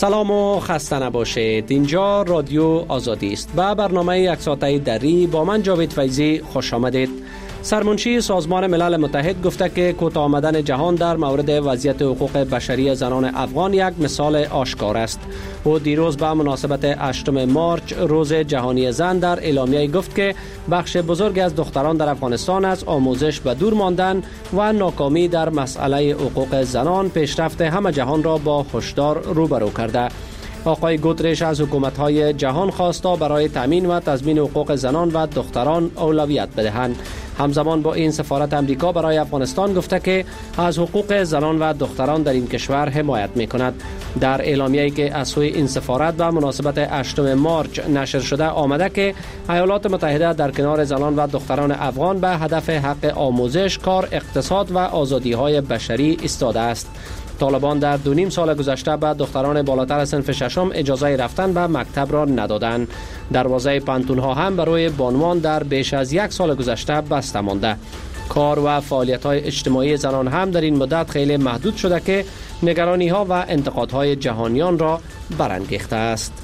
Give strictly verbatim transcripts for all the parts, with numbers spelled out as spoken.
سلام و خسته نباشید. اینجا رادیو آزادی است و برنامه یک ساعته دری با من جاوید فیضی خوش آمدید. سرمنشی سازمان ملل متحد گفته که کوتاه آمدن جهان در مورد وضعیت حقوق بشری زنان افغان یک مثال آشکار است. او دیروز به مناسبت هشتم مارچ روز جهانی زن در اعلامیه گفت که بخش بزرگی از دختران در افغانستان از آموزش به دور ماندن و ناکامی در مسئله حقوق زنان پیشرفت همه جهان را با هشدار روبرو کرده. آقای گوترش از حکومت‌های جهان خواسته برای تامین و تضمین حقوق زنان و دختران اولویت بدهند. همزمان با این سفارت امریکا برای افغانستان گفته که از حقوق زنان و دختران در این کشور حمایت می‌کند. در اعلامیه‌ای که از سوی این سفارت به مناسبت هشتم مارچ نشر شده آمده که ایالات متحده در کنار زنان و دختران افغان به هدف حق آموزش، کار، اقتصاد و آزادی‌های بشری ایستاده است. طالبان در دو نیم سال گذشته به دختران بالاتر از صنف ششم اجازه رفتن به مکتب را ندادند. دروازه پانتون‌ها هم برای بانوان در بیش از یک سال گذشته بسته مانده. کار و فعالیت‌های اجتماعی زنان هم در این مدت خیلی محدود شده که نگرانی‌ها و انتقادهای جهانیان را برانگیخته است.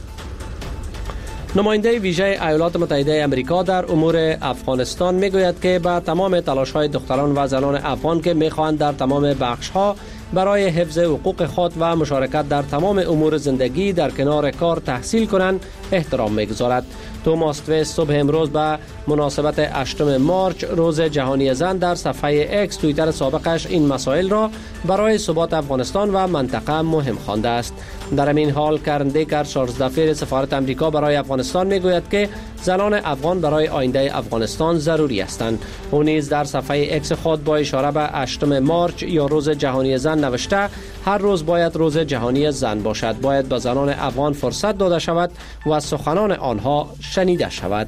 نماینده ویژه ایالات متحده آمریکا در امور افغانستان میگوید که با تمام تلاش‌های دختران و زنان افغان که می‌خواهند در تمام بخش‌ها برای حفظ حقوق خود و مشارکت در تمام امور زندگی در کنار کار تحصیل کنند احترام می‌گذارد. توماس تویس صبح امروز به مناسبت هشتم مارچ روز جهانی زن در صفحه اکس توییتر سابقش این مسائل را برای ثبات افغانستان و منطقه مهم خوانده است. در این حال کرن دیکر چارلز دفیر سفارت امریکا برای افغانستان میگوید که زنان افغان برای آینده افغانستان ضروری هستند. او نیز در صفحه اکس خود با اشاره به هشتم مارچ یا روز جهانی زن نوشته هر روز باید روز جهانی زن باشد. باید به زنان افغان فرصت داده شود و سخنان آنها شنیده شود.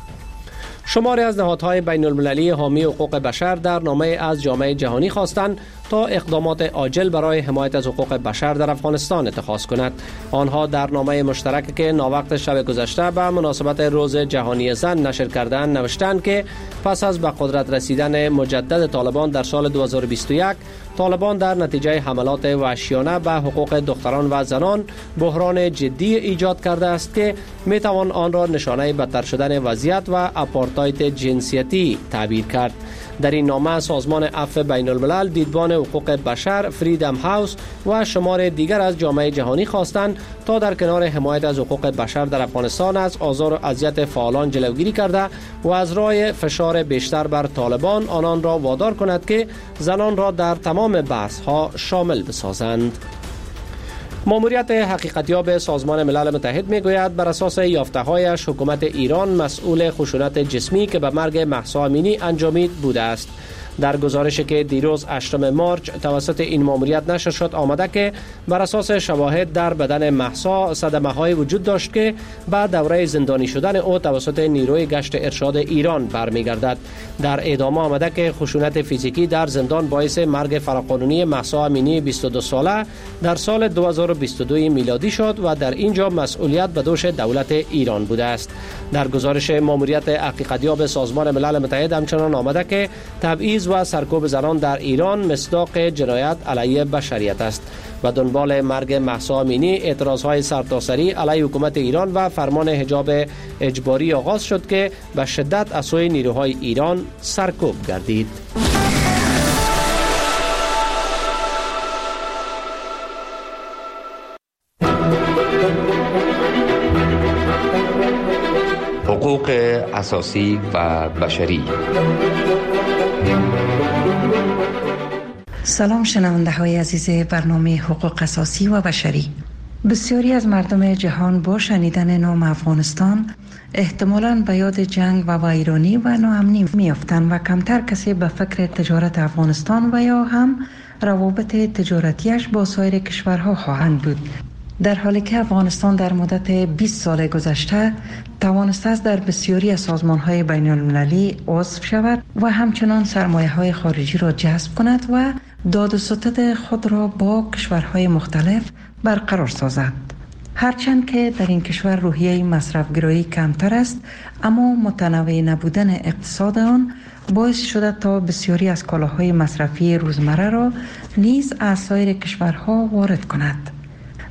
شماری از نهادهای بین المللی حامی حقوق بشر در نامه از جامعه جهانی خواستند تا اقدامات عاجل برای حمایت از حقوق بشر در افغانستان اتخاذ کند. آنها در نامه مشترک که ناوقت شب گذشته به مناسبت روز جهانی زن نشر کردند نوشتند که پس از به قدرت رسیدن مجدد طالبان در سال دو هزار و بیست و یک، طالبان در نتیجه حملات وحشیانه به حقوق دختران و زنان بحران جدی ایجاد کرده است که می توان آن را نشانه بدتر شدن وضعیت و آپارتاید جنسیتی تعبیر کرد. در این نامه سازمان عفو بین الملل، دیدبان حقوق بشر، فریدم هاوس و شمار دیگر از جامعه جهانی خواستند تا در کنار حمایت از حقوق بشر در افغانستان از آزار و اذیت فعالان جلوگیری کرده و از راه فشار بیشتر بر طالبان آنان را وادار کند که زنان را در تمام بحث‌ها شامل بسازند. ماموریت حقیقتیاب سازمان ملل متحد میگوید بر اساس یافته‌هایش حکومت ایران مسئول خشونت جسمی که به مرگ مهسا امینی انجامید بوده است. در گزارشی که دیروز هشتم مارچ توسط این ماموریت نشر شد آمده که بر اساس شواهد در بدن مهسا صدمه‌های وجود داشت که بعد دوره زندانی شدن او توسط نیروی گشت ارشاد ایران برمیگردد. در ادامه آمده که خشونت فیزیکی در زندان باعث مرگ فراقانونی مهسا امینی بیست و دو ساله در سال دو هزار و بیست و دو میلادی شد و در اینجا مسئولیت به دوش دولت ایران بوده است. در گزارش ماموریت حقیقتیاب سازمان ملل متحد همچنان آمده که تبعیض و سرکوب زنان در ایران مصداق جنایت علیه بشریت است. و دنبال مرگ مهسا امینی اعتراضهای سرتاسری علیه حکومت ایران و فرمان حجاب اجباری آغاز شد که به شدت از سوی نیروهای ایران سرکوب گردید. حقوق اساسی و بشری. سلام شنونده های عزیز برنامه حقوق اساسی و بشری. بسیاری از مردم جهان با شنیدن نام افغانستان احتمالاً به یاد جنگ و ویرانی و ناامنی میافتند و کمتر کسی به فکر تجارت افغانستان و یا هم روابط تجارتیش با سایر کشورها خواهند بود. در حالی که افغانستان در مدت بیست سال گذشته توانسته است در بسیاری از سازمان‌های بین‌المللی عضو شود و همچنان سرمایه‌های خارجی را جذب کند و داد و ستد خود را با کشورهای مختلف برقرار سازد. هرچند که در این کشور روحیه مصرفگرایی کمتر است، اما متنوع نبودن اقتصاد آن باعث شده تا بسیاری از کالاهای مصرفی روزمره را نیز از سایر کشورها وارد کند.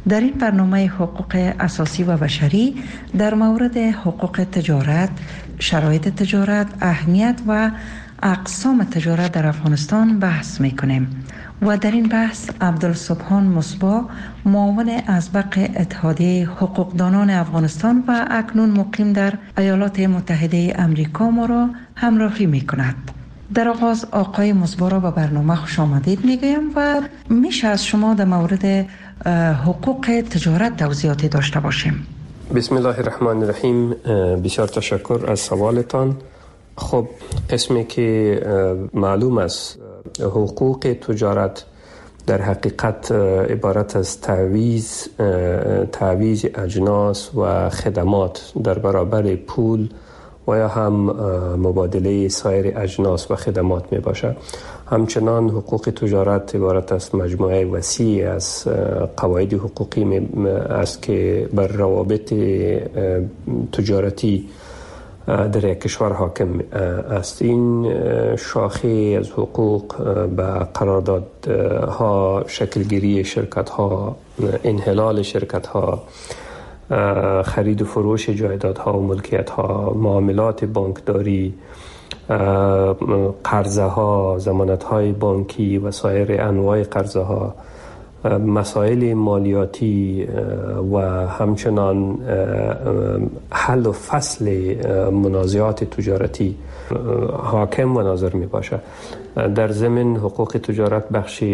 در این برنامه حقوق اساسی و بشری در مورد حقوق تجارت، شرایط تجارت، اهمیت و اقسام تجارت در افغانستان بحث میکنیم و در این بحث عبدالسبحان مصباح، معاون ازبق اتحادیه حقوقدانان افغانستان و اکنون مقیم در ایالات متحده امریکا ما را همراهی میکند. در آغاز آقای مصباح را به برنامه خوش آمدید میگویم و میشه از شما در مورد حقوق تجارت توضیحاتی داشته باشیم. بسم الله الرحمن الرحیم. بسیار تشکر از سوالتان. خب قسمی که معلوم است حقوق تجارت در حقیقت عبارت از تعویض تعویض اجناس و خدمات در برابر پول و یا هم مبادله سایر اجناس و خدمات می باشد. همچنان حقوق تجارت عبارت از مجموعه وسیع از قواعد حقوقی می است که بر روابط تجارتی در یک کشور حاکم است. این شاخه از حقوق به قراردادها، شکلگیری شرکت‌ها، انحلال شرکت‌ها، خرید و فروش جایدادها و ملکیت‌ها، معاملات بانکداری، قرضه ها، ضمانت های بانکی و سایر انواع قرضه ها، مسائل مالیاتی و همچنان حل و فصل منازعات تجارتی حاکم و ناظر می باشد. در ضمن حقوق تجارت بخش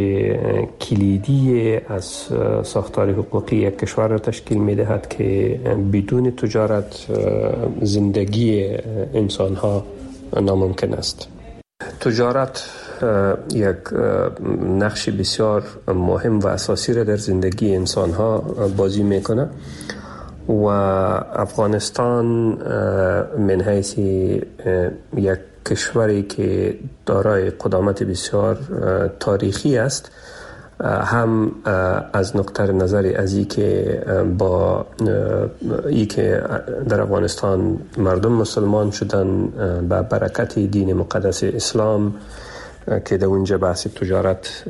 کلیدی از ساختار حقوقی یک کشور را تشکیل می دهد که بدون تجارت زندگی انسان ها ناممکن است. تجارت یک نقش بسیار مهم و اساسی را در زندگی انسان ها بازی میکنه و افغانستان من حیث یک کشوری که دارای قدامت بسیار تاریخی است، هم از نقطه نظر از ای که با ای که در افغانستان مردم مسلمان شدن با برکت دین مقدس اسلام که در اونجا بحث تجارت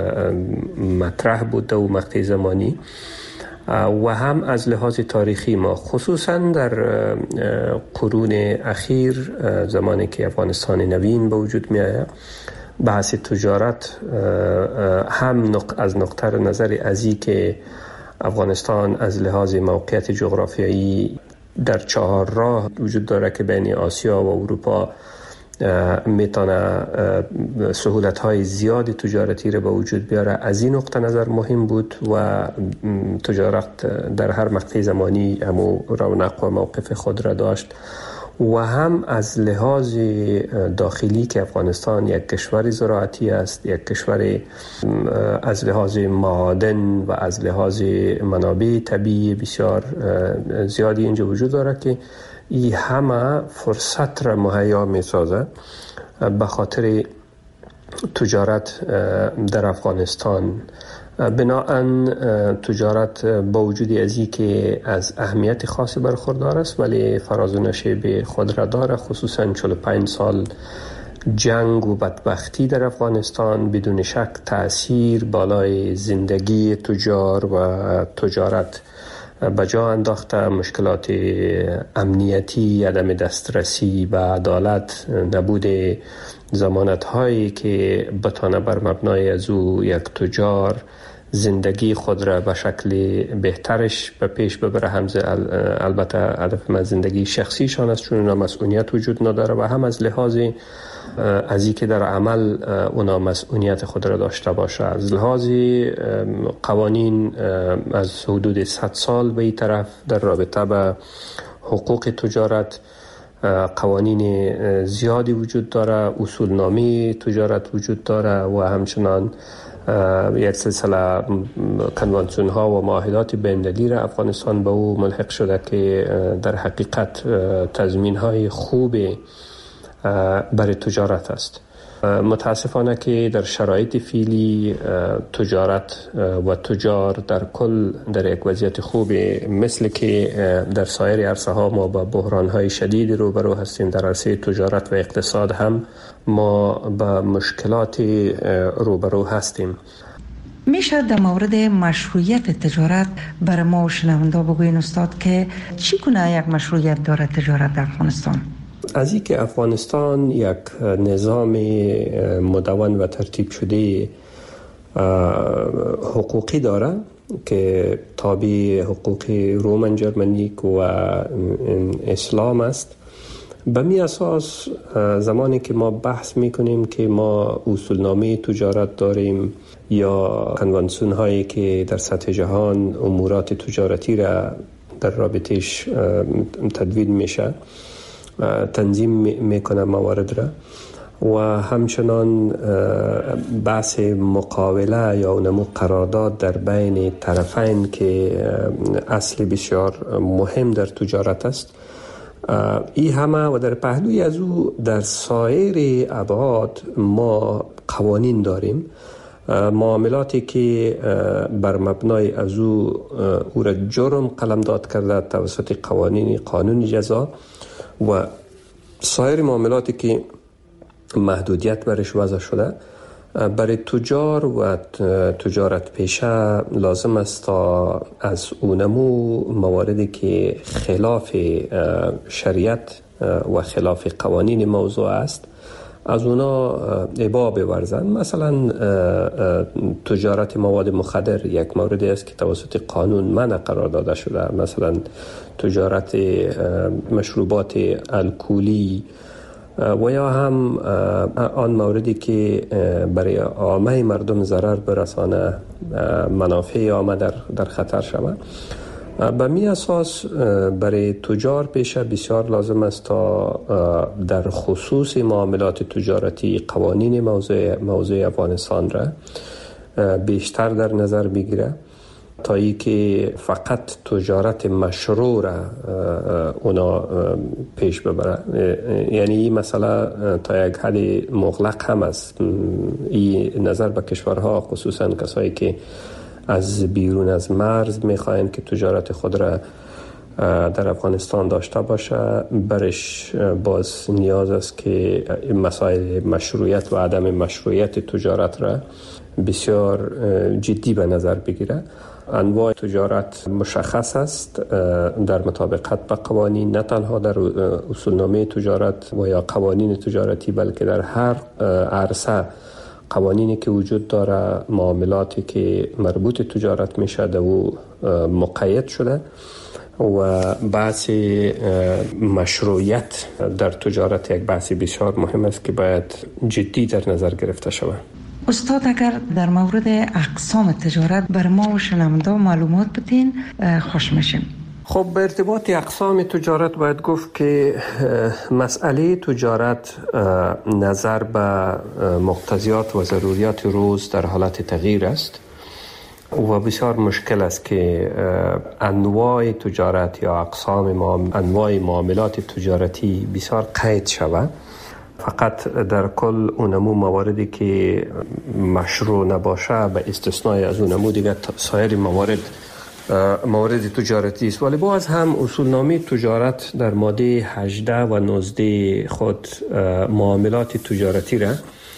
مطرح بود و مقطع زمانی، و هم از لحاظ تاریخی ما خصوصا در قرون اخیر زمانی که افغانستان نوین به وجود می آید، بحث تجارت هم از نقطه نظر ازی که افغانستان از لحاظ موقعیت جغرافیایی در چهار راه وجود داره که بین آسیا و اروپا میتونه سهولت های زیادی تجارتی رو به وجود بیاره. از این نقطه نظر مهم بود و تجارت در هر مقطع زمانی همو رونق و موقف خود را داشت، و هم از لحاظ داخلی که افغانستان یک کشور زراعتی است، یک کشور از لحاظ معادن و از لحاظ منابع طبیعی بسیار زیادی اینجا وجود داره که این همه فرصت را مهیا می سازه به خاطر تجارت در افغانستان. بناهن تجارت با وجود ازی که از اهمیت خاصی برخوردار است ولی فراز و نشیب خود را داره، خصوصا چهل و پنج سال جنگ و بدبختی در افغانستان بدون شک تأثیر بالای زندگی تجار و تجارت به جا انداخته. مشکلات امنیتی، عدم دسترسی به عدالت، نبود ضمانت هایی که بتانه بر مبنای از او یک تجار زندگی خود را به شکل بهترش به پیش ببره. همزه البته هدف من زندگی شخصیشان است چون اونا مسئولیت وجود نداره، و هم از لحاظ از این که در عمل اونا مسئولیت خود را داشته باشه. از لحاظ قوانین از حدود صد سال به این طرف در رابطه به حقوق تجارت قوانین زیادی وجود داره، اصولنامه تجارت وجود داره و همچنان یک سلسله کنوانسیون ها و معاهدات بین‌المللی را افغانستان به او ملحق شده که در حقیقت تضمین های خوب برای تجارت است. متاسفانه که در شرایط فعلی تجارت و تجار در کل در یک وضعیت خوب، مثل که در سایر عرصه ها ما با بحران های شدید روبرو هستیم، در عرصه تجارت و اقتصاد هم ما با مشکلات روبرو هستیم. میشه در مورد مشروعیت تجارت برای ما و شنونده بگوین استاد که چی کنه یک مشروعیت داره تجارت در افغانستان؟ از این که افغانستان یک نظام مدون و ترتیب شده حقوقی داره که تابع حقوق رومن جرمنیک و اسلام است، به می اساس زمانی که ما بحث میکنیم که ما اصولنامه تجارت داریم یا کنوانسیون هایی که در سطح جهان امورات تجارتی را در رابطهش تدوین میشه، تنظیم میکنه موارد را، و همچنان بحث مقاوله یا اونمو قرارداد در بین طرفین که اصل بسیار مهم در تجارت است، این همه و در پهلوی از او در سایر ابعاد ما قوانین داریم، معاملاتی که بر مبنای از او او را جرم قلمداد کرده توسط قوانین قانون جزا، و سایر معاملاتی که محدودیت برش وضع شده. برای تجار و تجارت پیشه لازم است تا از اونمو مواردی که خلاف شریعت و خلاف قوانین موضوع است از اونا ابا بورزن. مثلا تجارت مواد مخدر یک موردی است که توسط قانون منع قرار داده شده، مثلا تجارت مشروبات الکلی و یا هم آن موردی که برای عامه مردم ضرر برسانه، منافع عامه در, در خطر شود. به می اساس برای تجار پیشه بسیار لازم است تا در خصوص معاملات تجارتی قوانین موضوع, موضوع افغانستان را بیشتر در نظر بگیره تا ای که فقط تجارت مشروع را اونا پیش ببره. یعنی این مسئله تا یک حد مغلق هم است. این نظر به کشورها، خصوصا کسایی که از بیرون از مرز میخواین که تجارت خود را در افغانستان داشته باشه، برش باز نیاز است که مسائل مشروعیت و عدم مشروعیت تجارت را بسیار جدی به نظر بگیره. انواع تجارت مشخص است در مطابقت به قوانین، نه تنها در اصولنامه تجارت و یا قوانین تجارتی، بلکه در هر عرصه قوانینی که وجود داره، معاملاتی که مربوط تجارت میشه در او مقید شده و بحث مشروعیت در تجارت یک بحث بسیار مهم است که باید جدی در نظر گرفته شود. استاد اگر در مورد اقسام تجارت بر ما و شنونده معلومات بدین خوش میشیم. خب به ارتباط اقسام تجارت باید گفت که مسئله تجارت نظر به مقتضیات و ضروریات روز در حالت تغییر است و بسیار مشکل است که انواع تجارت یا اقسام انواع معاملات تجارتی بسیار قید شود. فقط در کل اونمو مواردی که مشروع نباشه به استثنای از اونمو دیگه سایر موارد موارد تجارتی است. ولی باز هم اصولنامه تجارت در ماده هجده و نوزده خود معاملات تجارتی را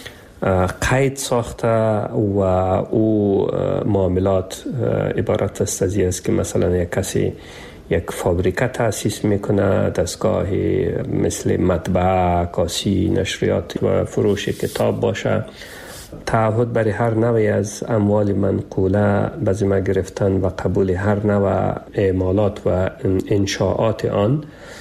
قید ساخته و او معاملات عبارت است از این است که مثلا یک کسی یک فابریکه تأسیس میکنه، دستگاه مثل مطبعه، کاسی، نشریات و فروش کتاب باشه، تعهد برای هر نوعی از اموال منقوله به ذمه گرفتن و قبول هر نوع اعمالات و انشاءات آن،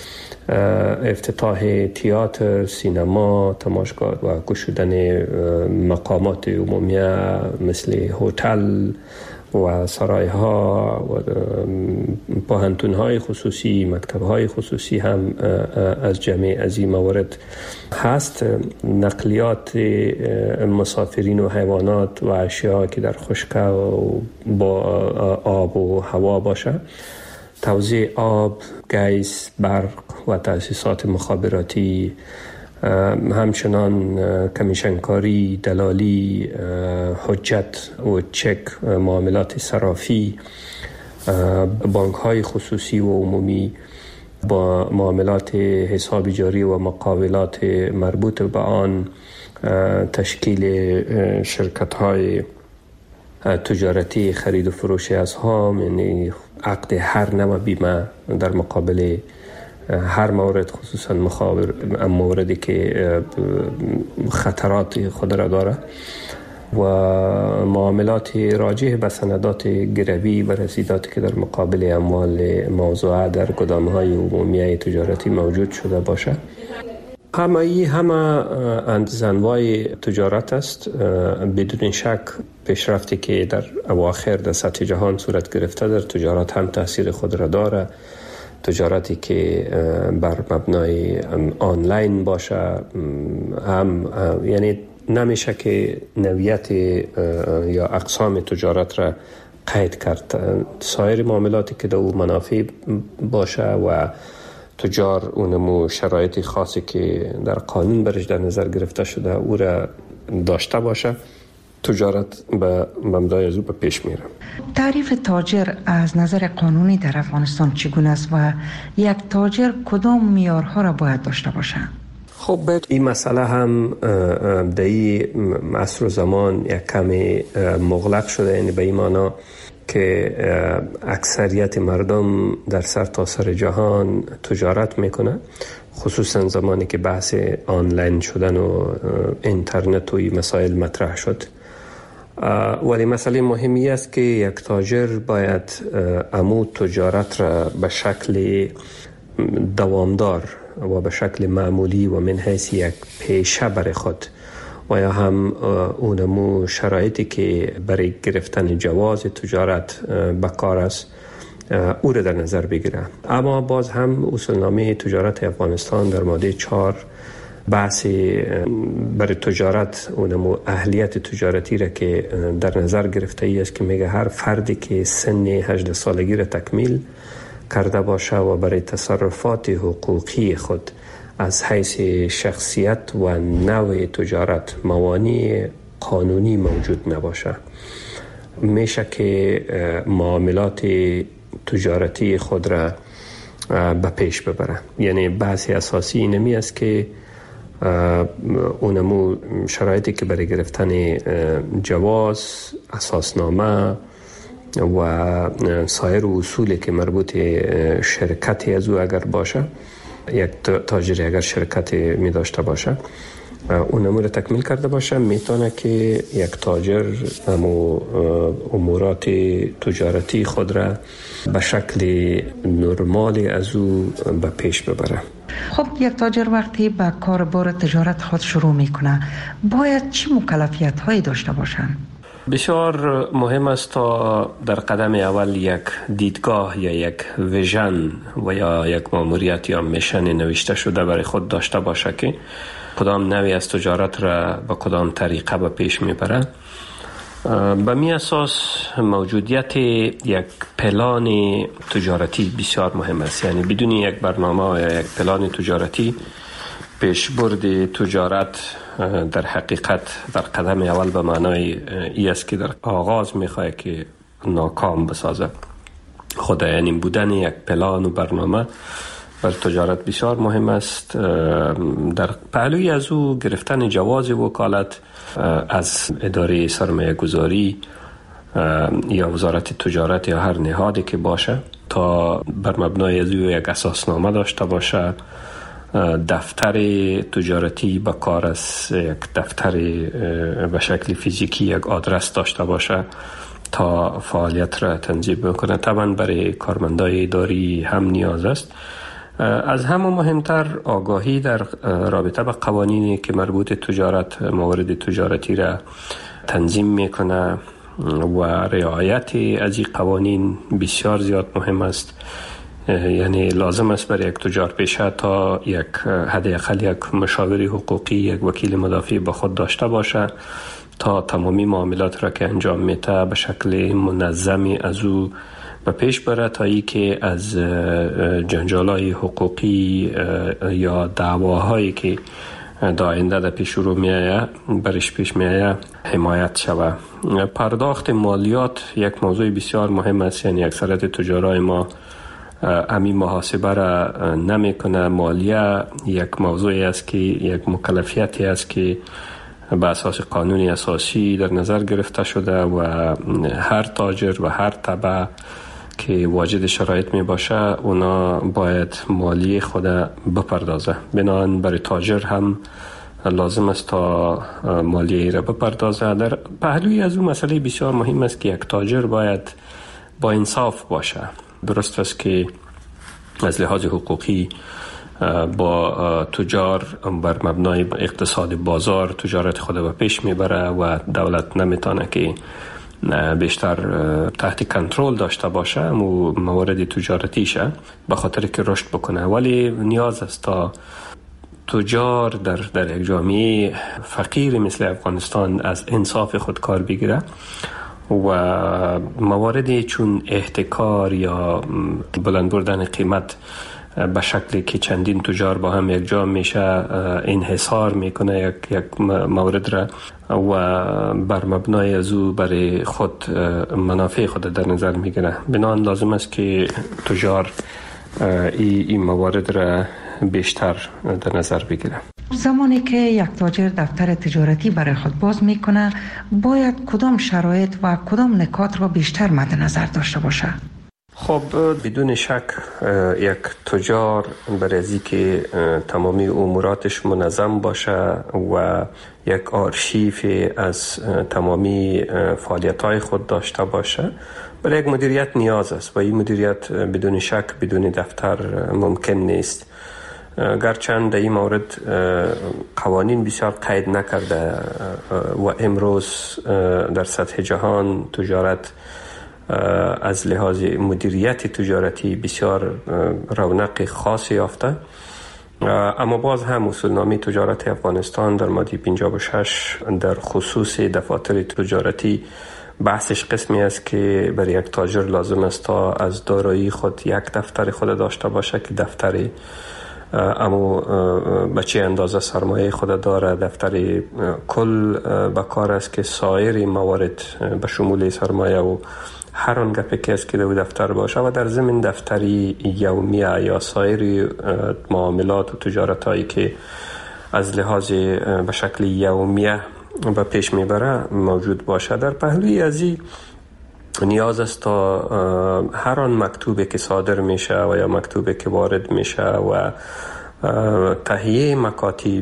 افتتاح تئاتر، سینما، تماشاگاه و گشودن مقامات عمومیه مثل هتل و سرایها و پوهنتون‌های خصوصی، مکتب‌های خصوصی هم از جمع از این موارد هست. نقلیات مسافرین و حیوانات و اشیاء که در خشک و با آب و هوا باشه، توزیع آب، گیس، برق و تأسیسات مخابراتی، همچنان کمیشنکاری، دلالی، حجت و چک، معاملات صرافی، بانک های خصوصی و عمومی با معاملات حساب جاری و مقاولات مربوط به آن، تشکیل شرکت های تجارتی خرید و فروش اسهام، یعنی عقد هر نوع بیمه در مقابل هر مورد، خصوصا موردی که خطرات خود را داره، و معاملات راجع به سندات گروی و رسیداتی که در مقابل اموال موضوعه در گدام‌های عمومی تجارتی موجود شده باشه. همه ای همه اندزنوای تجارت است. بدون شک پیشرفتی که در اواخر در سطح جهان صورت گرفته در تجارت هم تاثیر خود را داره. تجارتی که بر مبنای آنلاین باشه هم، یعنی نمیشه که نوعیت یا اقسام تجارت را قید کرد. سایر معاملاتی که در او منافع باشه و تجار اونمو شرایط خاصی که در قانون برش در نظر گرفته شده او را داشته باشه، تجارت به مبنای از او به پیش میره. تعریف تاجر از نظر قانونی در افغانستان چگونه است و یک تاجر کدام معیارها را باید داشته باشه؟ خب این مسئله هم در این عصر و زمان یک کمی مغلق شده، یعنی به این معنی که اکثریت مردم در سر تا سر جهان تجارت میکنه، خصوصا زمانی که بحث آنلاین شدن و اینترنت و این مسائل مطرح شد. ولی مسئله مهمی است که یک تاجر باید امو تجارت را به شکل دوامدار و به شکل معمولی و من حیث یک پیشه برای خود و یا هم اونمو شرایطی که برای گرفتن جواز تجارت بکار است او را در نظر بگیره. اما باز هم اصولنامه تجارت افغانستان در ماده چهار بحث برای تجارت اونمو اهلیت تجارتی را که در نظر گرفته ای است که میگه هر فردی که سن هجده سالگی را تکمیل کرده باشه و برای تصرفات حقوقی خود از حیث شخصیت و نوع تجارت موانع قانونی موجود نباشه، میشه که معاملات تجارتی خود را به پیش ببره. یعنی بحث اساسی اینمی است که اونمو شرایطی که برای گرفتن جواز، اساسنامه و سایر اصولی که مربوط شرکتی از او اگر باشه، یک تاجری اگر شرکتی می داشته باشه اون امور تکمیل کرده باشه، میتونه که یک تاجر امو امورات تجارتی خود را به شکل نرمالی از او به پیش ببره. خب یک تاجر وقتی به کاربار تجارت خود شروع میکنه باید چه مکلفیت هایی داشته باشن؟ بسیار مهم است تا در قدم اول یک دیدگاه یا یک ویژن و یا یک ماموریت یا میشن نوشته شده برای خود داشته باشه که کدام نوعی از تجارت را به کدام طریقه به پیش میبره. به می اساس موجودیت یک پلان تجارتی بسیار مهم است. یعنی بدون یک برنامه یا یک پلان تجارتی پیشبرد تجارت در حقیقت در قدم اول به معنای ای است که در آغاز میخواه که ناکام بسازه. خود یعنی بودن یک پلان و برنامه بر تجارت بسیار مهم است. در پهلوی از او گرفتن جواز وکالت از اداره سرمایه گذاری یا وزارت تجارت یا هر نهادی که باشه تا بر مبنای از او یک اساسنامه داشته باشه، دفتر تجارتی به کار است، یک دفتر به شکل فیزیکی یک آدرس داشته باشه تا فعالیت را تنظیم بکنه. طبعا برای کارمندای اداری هم نیاز است. از همه مهمتر آگاهی در رابطه با قوانینی که مربوط تجارت موارد تجارتی را تنظیم میکنه و رعایت از این قوانین بسیار زیاد مهم است. یعنی لازم است برای یک تجار پیشه تا یک حداقل یک مشاور حقوقی، یک وکیل مدافع با خود داشته باشه تا تمامی معاملات را که انجام میده به شکل منظمی از او به پیش بره تا ای که از جنجالای حقوقی یا دعواهایی که در آینده در پیش رو میآید برش پیش میآید حمایت شود. پرداخت مالیات یک موضوع بسیار مهم است. یعنی اکثریت تجارای ما امی محاسبه را نمی کنه. مالیه یک موضوعی است که یک مکلفیتی است که به اساس قانون اساسی در نظر گرفته شده و هر تاجر و هر تبع که واجد شرایط می باشه اونا باید مالی خود بپردازه. بنابراین برای تاجر هم لازم است تا مالیه را بپردازه. در پهلوی از اون مسئله بسیار مهم است که یک تاجر باید با انصاف باشه. درست است که از لحاظ حقوقی با تجار بر مبنای اقتصاد بازار تجارت خود به پیش میبره و دولت نمیتونه که بیشتر تحت کنترل داشته باشه و موارد تجارتیشه به خاطر که رشد بکنه. ولی نیاز است تا تجار در در یک جامعه فقیر مثل افغانستان از انصاف خود کار بگیره و مواردی چون احتکار یا بلند بردن قیمت به شکلی که چندین تجار با هم یک جا میشه انحصار میکنه یک یک مورد را و بر مبنای از او برای خود منافع خود در نظر میگیره. بنابراین لازم است که تجار این ای موارد را بیشتر در نظر بگیره. زمانی که یک تاجر دفتر تجارتی برای خود باز میکنه باید کدام شرایط و کدام نکات را بیشتر مد نظر داشته باشه؟ خب بدون شک یک تجار برای از اینکه تمامی اموراتش منظم باشه و یک آرشیف از تمامی فعالیت‌های خود داشته باشه برای یک مدیریت نیاز است و این مدیریت بدون شک بدون دفتر ممکن نیست. گرچند در این مورد قوانین بسیار قید نکرده و امروز در سطح جهان تجارت از لحاظ مدیریت تجارتی بسیار رونق خاصی یافته، اما باز هم اصولنامه تجارت افغانستان در ماده پنجاه و شش در خصوص دفاتر تجارتی بحثش قسمی است که برای یک تاجر لازم است تا از دارایی خود یک دفتر خود داشته باشه که دفتر اما به چه اندازه سرمایه خود داره، دفتر کل به کار است که سایر موارد به شمول سرمایه و هر آن گپی که است که در دفتر باشه و در ضمن دفتری یومیه یا سایر معاملات و تجارت هایی که از لحاظ به شکل یومیه به پیش میبره موجود باشه. در پهلوی از این نیاز است تا هر آن مکتوبی که صادر میشه و یا مکتوبی که وارد میشه و تهیه مکاتب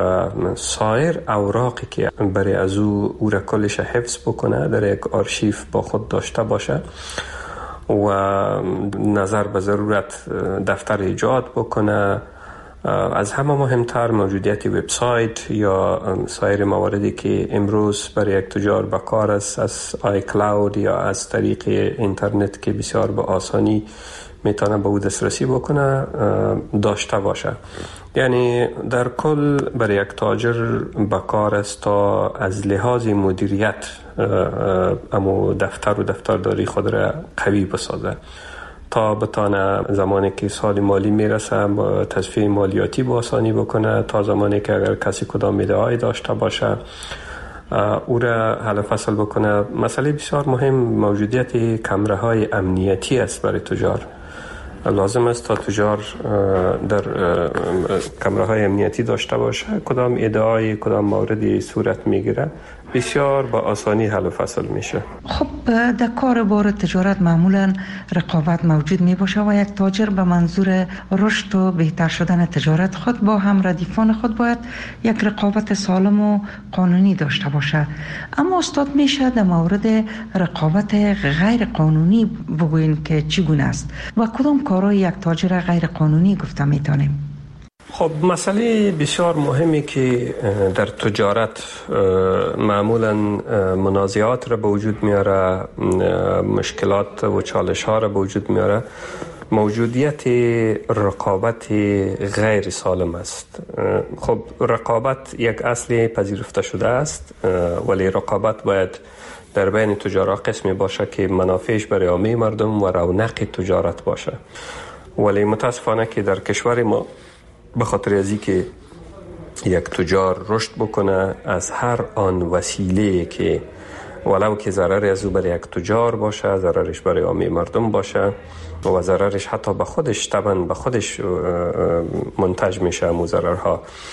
سایر اوراقی که برای از او او را کلش حفظ بکنه در یک آرشیف با خود داشته باشه و نظر به ضرورت دفتر ایجاد بکنه. از همه مهمتر موجودیت وبسایت یا سایر مواردی که امروز برای یک تجار به کار است از آی کلاود یا از طریق اینترنت که بسیار به آسانی میتونه به او دسترسی بکنه داشته باشه. یعنی در کل برای یک تاجر به کار است تا از لحاظ مدیریت اما دفتر و دفترداری خود را قوی بسازه تا بتانه زمانی که سال مالی میرسه تصفیه مالیاتی با آسانی بکنه، تا زمانی که اگر کسی کدام میده‌ای داشته باشه او را حل فصل بکنه. مسئله بسیار مهم موجودیت کمره های امنیتی است برای تجار. لازم است تا تجار در کمره های امنیتی داشته باشه. کدام ادعای کدام موردی صورت میگیره بسیار با آسانی حل و فصل میشه. خب در کار بار تجارت معمولا رقابت موجود می باشه و یک تاجر به منظور رشد و بهتر شدن تجارت خود با هم ردیفان خود باید یک رقابت سالم و قانونی داشته باشه. اما استاد میشه در مورد رقابت غیر قانونی بگوین که چگونه است و کدام کارهای یک تاجر غیر قانونی گفته میتونیم؟ خب مسئله بسیار مهمی که در تجارت معمولا منازعات را به وجود میاره، مشکلات و چالش ها را به وجود میاره، موجودیت رقابت غیر سالم است. خب رقابت یک اصل پذیرفته شده است، ولی رقابت باید در بین تجارت قسمی باشه که منافعش برای عامه مردم و رونق تجارت باشه. ولی متاسفانه که در کشور ما به خاطر از اینکه یک تجار رشد بکنه از هر آن وسیله که ولو که ضرر از او برای یک تجار باشه، ضررش برای عامه مردم باشه و ضررش حتی به خودش طبعا به خودش منتج میشه، مو ضررها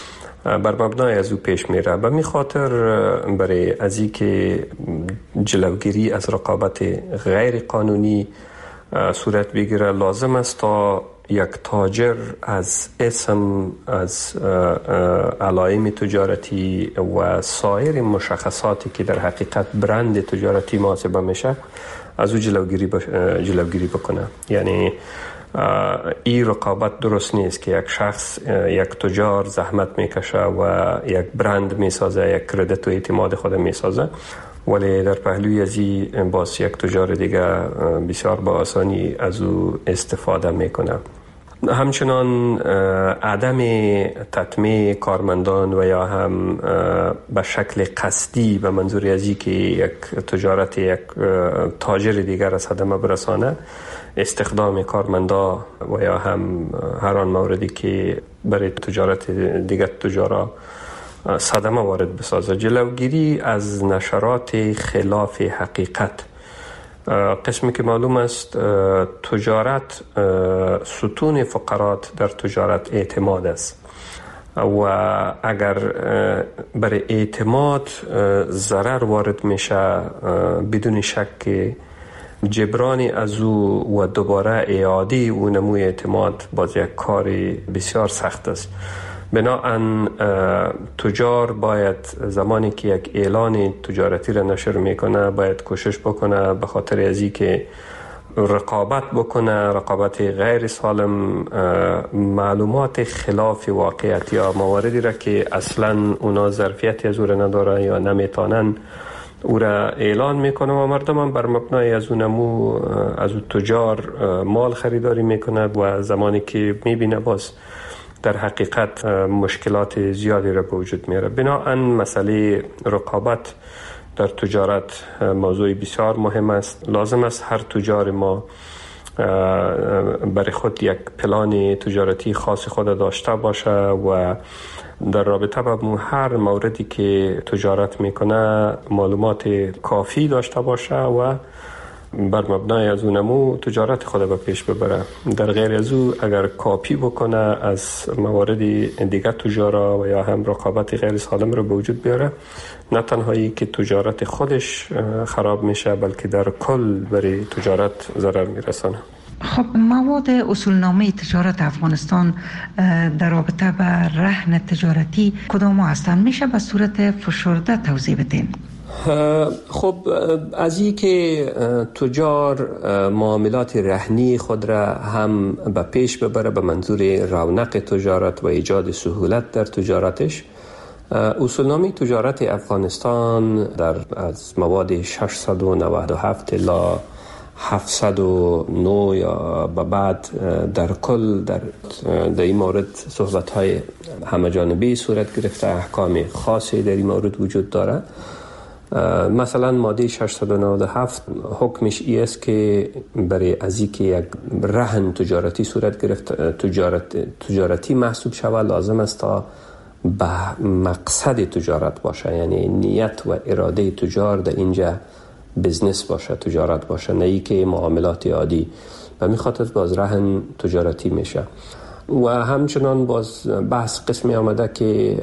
بر مبنای از او پیش میره. به می خاطر برای از این که جلوگیری از رقابت غیر قانونی صورت بگیره، لازم است تا یک تاجر از اسم، از علائم تجارتی و سایر مشخصاتی که در حقیقت برند تجارتی محاسبه میشه از او جلوگیری بش... جلوگیری بکنه. یعنی این رقابت درست نیست که یک شخص، یک تجار زحمت میکشه و یک برند میسازه، یک کردیت و اعتماد خود میسازه، ولی در پهلوی از این باز یک تجار دیگه بسیار با آسانی از او استفاده میکنه. همچنان عدم تطمیع کارمندان و یا هم به شکل قصدی به منظور از این که یک تجارت یک تاجر دیگر از صدمه برسانه، استخدام کارمندا و یا هم هر آن موردی که برای تجارت دیگر تجارا صدمه وارد بسازه. جلوگیری از نشرات خلاف حقیقت. قسمی که معلوم است تجارت، ستون فقرات در تجارت اعتماد است و اگر برای اعتماد ضرر وارد میشه، بدون شک جبرانی از او و دوباره اعاده او نموی اعتماد باز یک کاری بسیار سخت است. بنابراین تجار باید زمانی که یک اعلان تجارتی را نشر میکنه باید کوشش بکنه به خاطر ازی که رقابت بکنه، رقابت غیر سالم، معلومات خلاف واقعیت یا مواردی را که اصلا اونا ظرفیتی از او را نداره یا نمیتونن او را اعلان میکنه و مردم هم بر مبنای از اون نمو از اون تجار مال خریداری میکنه و زمانی که میبینه باز در حقیقت مشکلات زیادی را به وجود میاره. بنابراین مسئله رقابت در تجارت موضوع بسیار مهم است. لازم است هر تجار ما برای خود یک پلان تجارتی خاص خود داشته باشه و در رابطه با هر موردی که تجارت میکنه معلومات کافی داشته باشه و بر مبنای از اونمو تجارت خود به پیش ببره. در غیر از او اگر کاپی بکنه از موارد دیگر تجارا و یا هم رقابت غیر سالم رو به وجود بیاره، نه تنهایی که تجارت خودش خراب میشه بلکه در کل برای تجارت ضرر میرسانه. خب مواد اصولنامه تجارت افغانستان در رابطه با رهن تجارتی کدام هستند؟ میشه به صورت فشرده توضیح بدین؟ خب از این که تجار معاملات رهنی خود را هم به پیش ببره به منظور رونق تجارت و ایجاد سهولت در تجارتش، اصولنامه تجارت افغانستان در از مواد ششصد و نود و هفت الی هفتصد و نه یا به بعد در کل در در این مورد صحبت‌های همه جانبه صورت گرفته، احکام خاصی در این مورد وجود داره. مثلا ماده ششصد و نود و هفت حکمش ای است که برای از اینکه یک رهن تجارتی صورت گرفت تجارت تجارتی محسوب شود لازم است تا به مقصد تجارت باشه، یعنی نیت و اراده تجار در اینجا بزنس باشه، تجارت باشه، نه ای که معاملات عادی. و می خاطر باز رهن تجارتی میشه. و همچنان باز بحث قسمی آمده که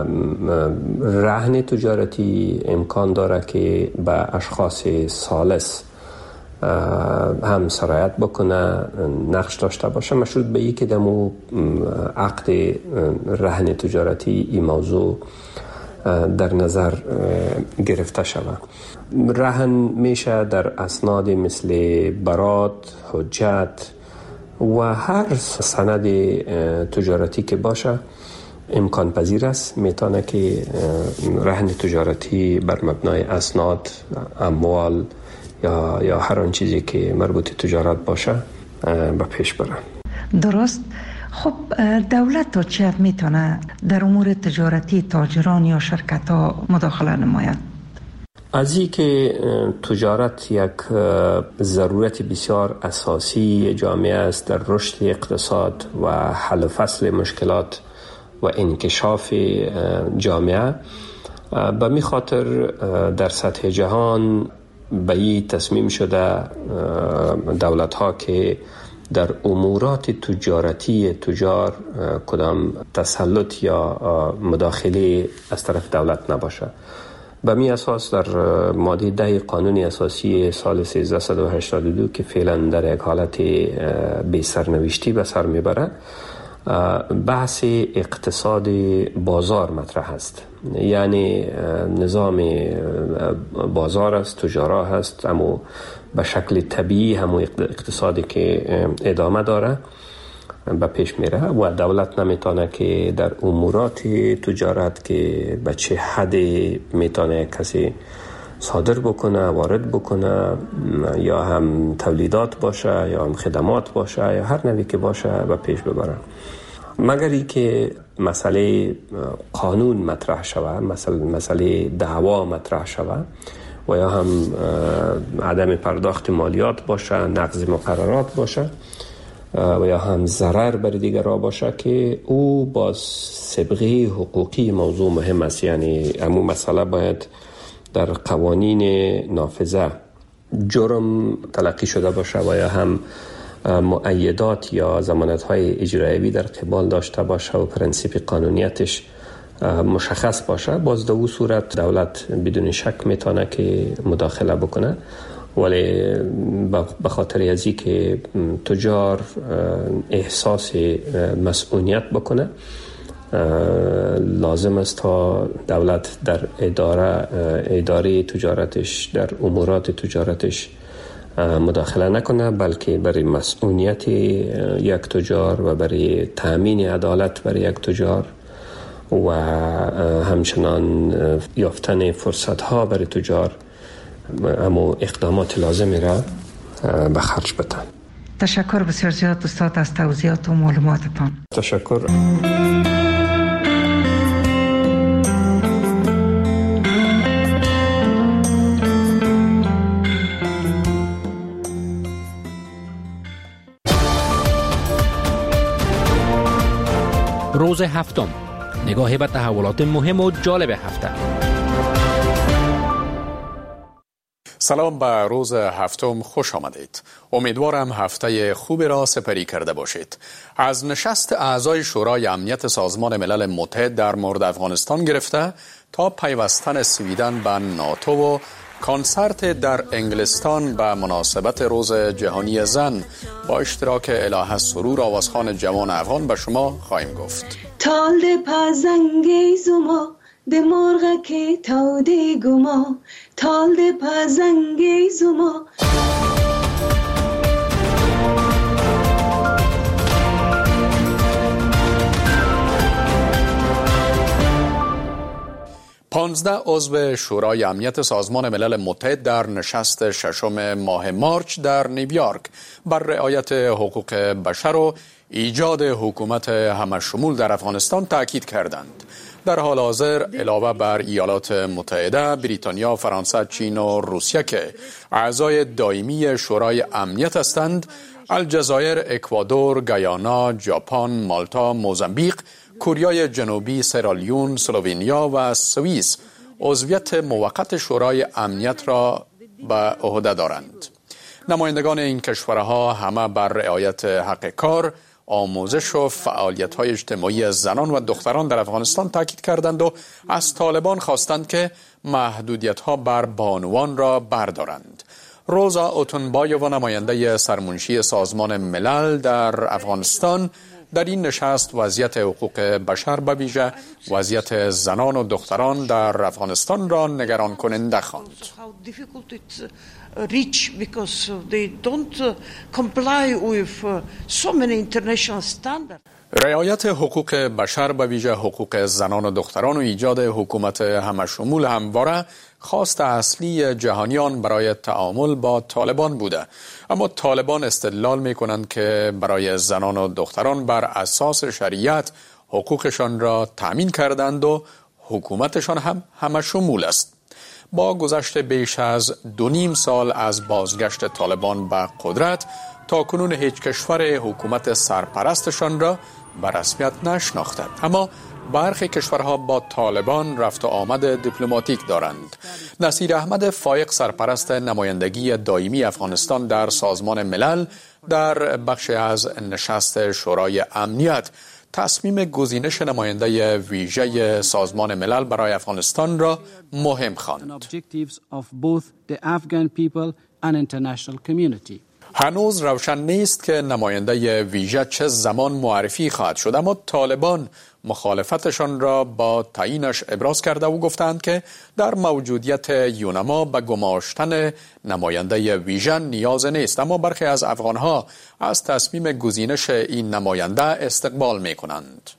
رهن تجارتی امکان داره که به اشخاص ثالث هم سرایت بکنه، نقش داشته باشه، مشروط به ای که دمو عقد رهن تجارتی این موضوع در نظر گرفته شود. رهن میشه در اسناد مثل برات، حجت و هر سند تجارتی که باشه امکان پذیر است. میتونه که رهن تجارتی بر مبنای اسناد، اموال یا یا هر آن چیزی که مربوط تجارت باشه به پیش بره. درست. خب دولت تا چه حد میتونه در امور تجارتی تاجران یا شرکت ها مداخله نماید؟ از این که تجارت یک ضرورت بسیار اساسی جامعه است در رشد اقتصاد و حل و فصل مشکلات و انکشاف جامعه، به می خاطر در سطح جهان به این تصمیم شده دولت ها که در امورات تجارتی تجار کدام تسلط یا مداخله از طرف دولت نباشه. به می اساس در ماده ده قانون اساسی سال سیزده و هشتاد و دو که فعلا در یک حالت بی سرنوشتی به سر میبره، بحث اقتصاد بازار مطرح است. یعنی نظام بازار است، تجارا هست، اما به شکل طبیعی همون اقتصادی که ادامه داره به پیش میره و دولت نمیتونه که در امورات تجارت که به چه حد میتونه کسی صادر بکنه، وارد بکنه، یا هم تولیدات باشه یا هم خدمات باشه یا هر نوعی که باشه به پیش ببره، مگر ای که مسئله قانون مطرح شود، مسئله مسئله دعوا مطرح شود و یا هم عدم پرداخت مالیات باشه، نقض مقررات باشه و یا هم ضرر بر دیگران باشه که او با سابقه حقوقی موضوع مهم است. یعنی امو مسئله باید در قوانین نافذه جرم تلقی شده باشه و یا هم مؤیدات یا ضمانت‌های اجرایی در قبال داشته باشه و پرنسیپ قانونیتش مشخص باشه. باز در اون صورت دولت بدون شک میتونه که مداخله بکنه، ولی به خاطر ازی که تجار احساس مسئولیت بکنه، لازم است تا دولت در اداره اداره تجارتش، در امورات تجارتش مداخله نکنه، بلکه برای مسئولیت یک تجار و برای تأمین عدالت برای یک تجار و همچنان یافتن فرصت ها برای تجار اما اقدامات لازمی را به خرج بدن. تشکر بسیار زیاد استاد از توضیحات و معلوماتتان. تشکر. روز هفتم، نگاهی به تحولات مهم و جالب هفته. سلام، به روز هفتم خوش آمدید. امیدوارم هفته خوبی را سپری کرده باشید. از نشست اعضای شورای امنیت سازمان ملل متحد در مورد افغانستان گرفته تا پیوستن سویدن به ناتو و کنسرت در انگلستان به مناسبت روز جهانی زن با اشتراک الهه سرور آوازخوان جوان افغان به شما خواهیم گفت. تال پزنگی زما د مرغ که تاوده گما، تال پزنگی زما. پانزده عضو شورای امنیت سازمان ملل متحد در نشست ششم ماه مارچ در نیویورک بر رعایت حقوق بشر و ایجاد حکومت همه‌شمول در افغانستان تاکید کردند. در حال حاضر علاوه بر ایالات متحده، بریتانیا، فرانسه، چین و روسیه که اعضای دائمی شورای امنیت هستند، الجزایر، اکوادور، گیانا، ژاپن، مالتا، موزامبیق، کره جنوبی، سرالیون، سلوونیا و سوئیس عضویت موقت شورای امنیت را به عهده دارند. نمایندگان این کشورها همه بر رعایت حق کار، آموزش و فعالیت‌های اجتماعی زنان و دختران در افغانستان تاکید کردند و از طالبان خواستند که محدودیت‌ها بر بانوان را بردارند. روزا اوتونبایو، نماینده سرمنشی سازمان ملل در افغانستان، در این نشست وضعیت حقوق بشر به ویژه وضعیت زنان و دختران در افغانستان را نگران کننده خواند. reach because they don't comply with so many international standards. رعایت حقوق بشر به ویژه حقوق زنان و دختران و ایجاد حکومت همه‌شمول همواره خواست اصلی جهانیان برای تعامل با طالبان بوده، اما طالبان استدلال می کنند که برای زنان و دختران بر اساس شریعت حقوقشان را تأمین کردند و حکومتشان هم همه‌شمول است. با گذشت بیش از دو نیم سال از بازگشت طالبان به قدرت، تا کنون هیچ کشور حکومت سرپرستشان را به رسمیت نشناخته، اما برخی کشورها با طالبان رفت و آمد دیپلماتیک دارند. نصیر احمد فایق، سرپرست نمایندگی دائمی افغانستان در سازمان ملل، در بخش از نشست شورای امنیت تصمیم گزینش نماینده ویژه سازمان ملل برای افغانستان را مهم خواند. هنوز روشن نیست که نماینده ویژه چه زمان معرفی خواهد شد، اما طالبان مخالفتشان را با تعیینش ابراز کرده و گفتند که در موجودیت یونما به گماشتن نماینده ویژه نیاز نیست، اما برخی از افغانها از تصمیم گزینش این نماینده استقبال می کنند.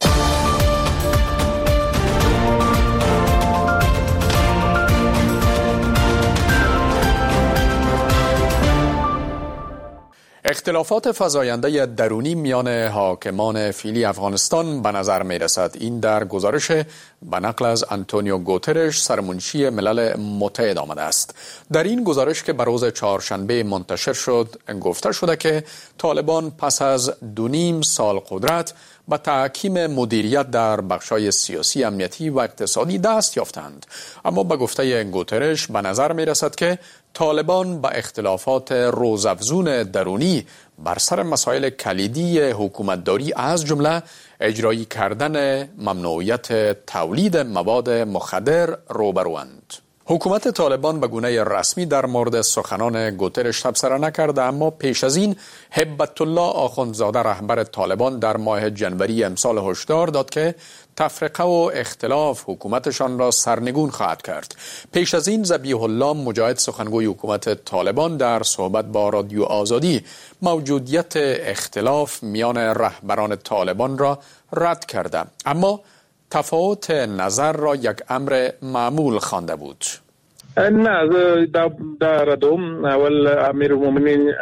اختلافات فزاینده درونی میان حاکمان فعلی افغانستان به نظر می رسد. این در گزارش به نقل از آنتونیو گوترش سرمنشی ملل متحد آمده است. در این گزارش که به روز چهارشنبه منتشر شد گفته شده که طالبان پس از دو نیم سال قدرت به تحکیم مدیریت در بخش‌های سیاسی، امنیتی و اقتصادی دست یافتند، اما به گفته گوترش به نظر می رسد که طالبان به اختلافات روزافزون درونی بر سر مسائل کلیدی حکومتداری از جمله اجرایی کردن ممنوعیت تولید مواد مخدر روبروند. حکومت طالبان به گونه رسمی در مورد سخنان گوترش تبصره نکرده، اما پیش از این هبت الله آخوندزاده رهبر طالبان در ماه جنوری امسال هشدار داد که تفرقه و اختلاف حکومتشان را سرنگون خواهد کرد. پیش از این ذبیح الله مجاهد سخنگوی حکومت طالبان در صحبت با رادیو آزادی موجودیت اختلاف میان رهبران طالبان را رد کرده، اما تفاوت نظر را یک امر معمول خوانده بود. نه، دا دا ردوم اول امیر المؤمنین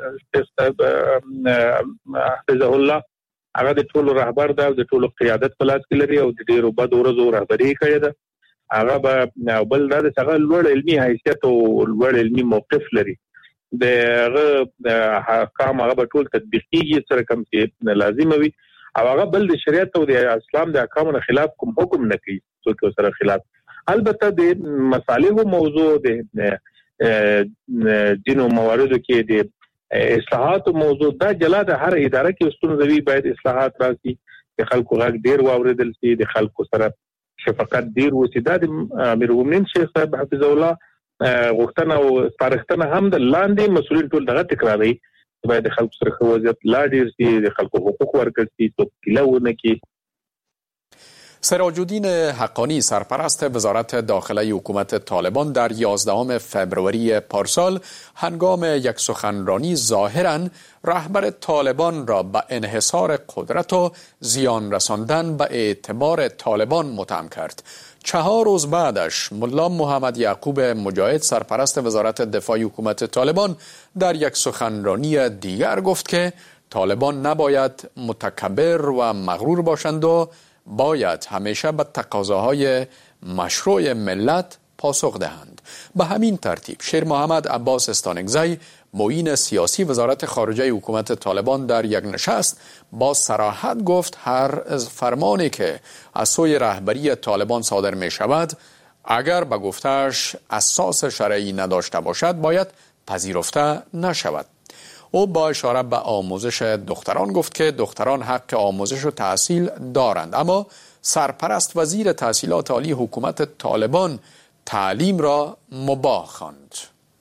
حفظه الله هغه د ټولو رهبر ده او د ټولو قیادت په لاس کې لري او د ډیرو بد ورځو رهبري کوي ده. هغه به بل دا د هغه لوړ علمي حیثیت او لوړ علمي موقف لري. د هغه احکام هغه به ټول تطبیقیږي سره کوم چې لازم وي، او هغه بل د شریعت او د اسلام د احکامو خلاف کوم حکم نه کوي څوک سره خلاف. البته د مصالحو موضوع د دینو مواردو کې د اصلاحات موضوع دا جلا د هر اداره کې ستونزوي، باید اصلاحات راشي، د خلکو غږ ډیر واوریدل شي، د خلکو سره شفقت ډیر وشي. دا د امیر المؤمنین شیخ صاحب حفظه الله غوښتنه او سپارښتنه هم د لاندې مسؤلین ټول دغه تکراروي، باید د خلکو سره ښه وضعیت لا ډیر شي، د خلکو حقوق ورکړل شي، څوک ګیله ونه کړي. سراج الدین حقانی سرپرست وزارت داخله حکومت طالبان در یازدهم فوریه پارسال هنگام یک سخنرانی ظاهراً رهبر طالبان را به انحصار قدرت و زیان رساندن به اعتبار طالبان متهم کرد. چهار روز بعدش ملا محمد یعقوب مجاهد سرپرست وزارت دفاع حکومت طالبان در یک سخنرانی دیگر گفت که طالبان نباید متکبر و مغرور باشند و باید همیشه به تقاضاهای مشروع ملت پاسخ دهند. به همین ترتیب شیر محمد عباس استانکزی معین سیاسی وزارت خارجه حکومت طالبان در یک نشست با صراحت گفت هر فرمانی که از سوی رهبری طالبان صادر می شود اگر به گفتهش اساس شرعی نداشته باشد باید پذیرفته نشود. او با اشاره به آموزش دختران گفت که دختران حق آموزش و تحصیل دارند، اما سرپرست وزیر تحصیلات عالی حکومت طالبان تعلیم را مباح خواند.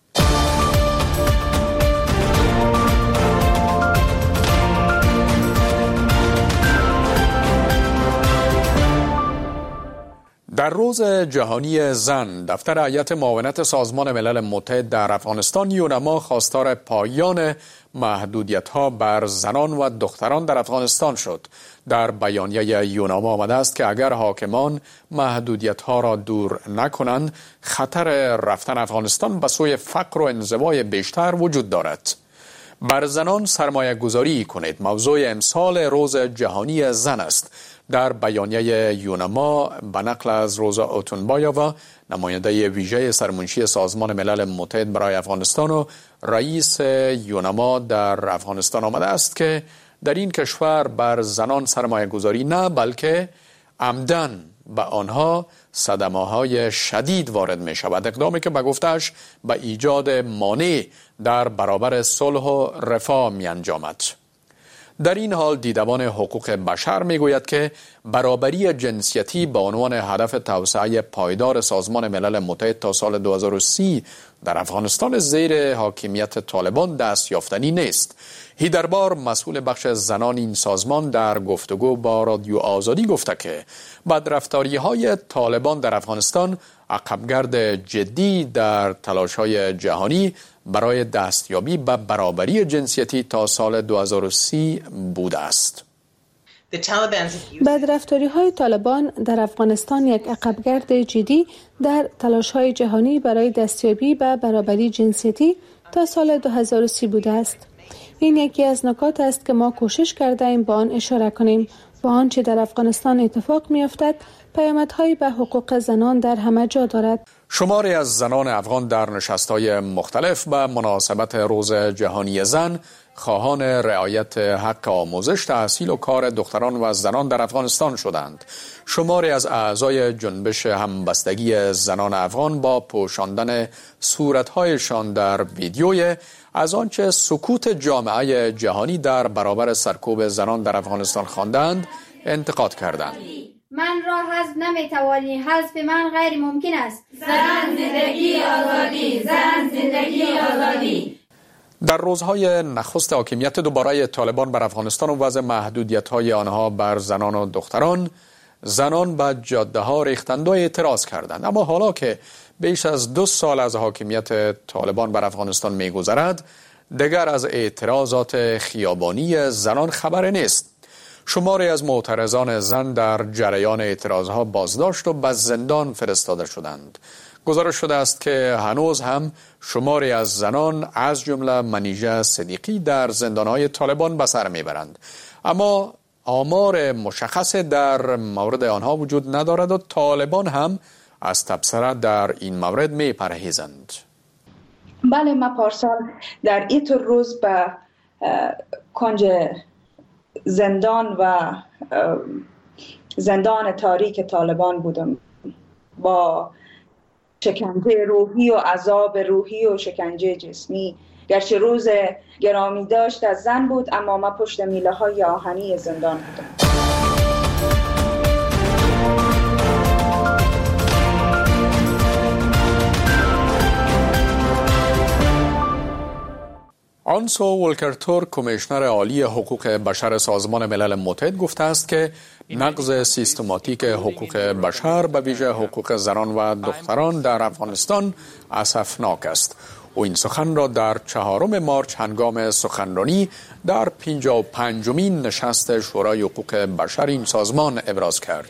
در روز جهانی زن دفتر هیئت معاونت سازمان ملل متحد در افغانستان یونما خواستار پایان محدودیت‌ها بر زنان و دختران در افغانستان شد. در بیانیه یونما آمده است که اگر حاکمان محدودیت‌ها را دور نکنند خطر رفتن افغانستان به سوی فقر و انزوای بیشتر وجود دارد. بر زنان سرمایه گذاری کنید موضوع امسال روز جهانی زن است. در بیانیه یونما به نقل از روزا اوتونبایووا نماینده ویژه سرمنشی سازمان ملل متحد برای افغانستان و رئیس یونما در افغانستان آمده است که در این کشور بر زنان سرمایه گذاری نه بلکه عمدن به آنها صدمه‌های شدید وارد می شود، اقدامی که به گفتش به ایجاد مانع در برابر صلح و رفاه می انجامد. در این حال دیدبان حقوق بشر می گوید که برابری جنسیتی به عنوان هدف توسعه پایدار سازمان ملل متحد تا سال دو هزار و سی در افغانستان زیر حاکمیت طالبان دست یافتنی نیست. هیدربار مسئول بخش زنان این سازمان در گفتگو با رادیو آزادی گفته که بدرفتاری‌های طالبان در افغانستان عقبگرد جدی در تلاش‌های جهانی برای دستیابی به برابری جنسیتی تا سال دو هزار و سی بوده است. بدرفتاری‌های طالبان در افغانستان یک عقبگرد جدی در تلاش‌های جهانی برای دستیابی به برابری جنسیتی تا سال دو هزار و سی بوده است. این یکی از نکات است که ما کوشش کرده ایم با آن اشاره کنیم. با آنچه در افغانستان اتفاق می‌افتد، پیامدهایی به حقوق زنان در همه جا دارد. شماری از زنان افغان در نشست‌های مختلف به مناسبت روز جهانی زن خواهان رعایت حق آموزش، تحصیل و کار دختران و زنان در افغانستان شدند. شماری از اعضای جنبش همبستگی زنان افغان با پوشاندن صورت‌هایشان در ویدیوی از آنچه سکوت جامعه جهانی در برابر سرکوب زنان در افغانستان خواندند انتقاد کردند. من را حذف نمیتوانی، حذف من غیر ممکن است. زن زندگی آزادی، زن زندگی آزادی. در روزهای نخست حاکمیت دوباره طالبان بر افغانستان و وضع محدودیت‌های آنها بر زنان و دختران، زنان به جاده‌ها ریختند و اعتراض کردند. اما حالا که بیش از دو سال از حاکمیت طالبان بر افغانستان می‌گذرد، دیگر از اعتراضات خیابانی زنان خبری نیست. شماری از معترضان زن در جریان اعتراضها بازداشت و به زندان فرستاده شدند. گزارش شده است که هنوز هم شماری از زنان از جمله منیژه صدیقی در زندانهای طالبان به سر میبرند، اما آمار مشخص در مورد آنها وجود ندارد و طالبان هم از تبصره در این مورد میپرهیزند. بله، ما پارسال در این روز به کنج زندان و زندان تاریک طالبان بودم با شکنجه روحی و عذاب روحی و شکنجه جسمی. گرچه روز گرامی داشت از زن بود، اما ما پشت میله های آهنی زندان بودم. آنسو ولکر تورک، کمیشنر عالی حقوق بشر سازمان ملل متحد، گفته است که نقض سیستماتیک حقوق بشر به ویژه حقوق زنان و دختران در افغانستان اسفناک است. او این سخن را در چهارم مارچ هنگام سخنرانی در پنجاه و پنجمین نشست شورای حقوق بشر این سازمان ابراز کرد.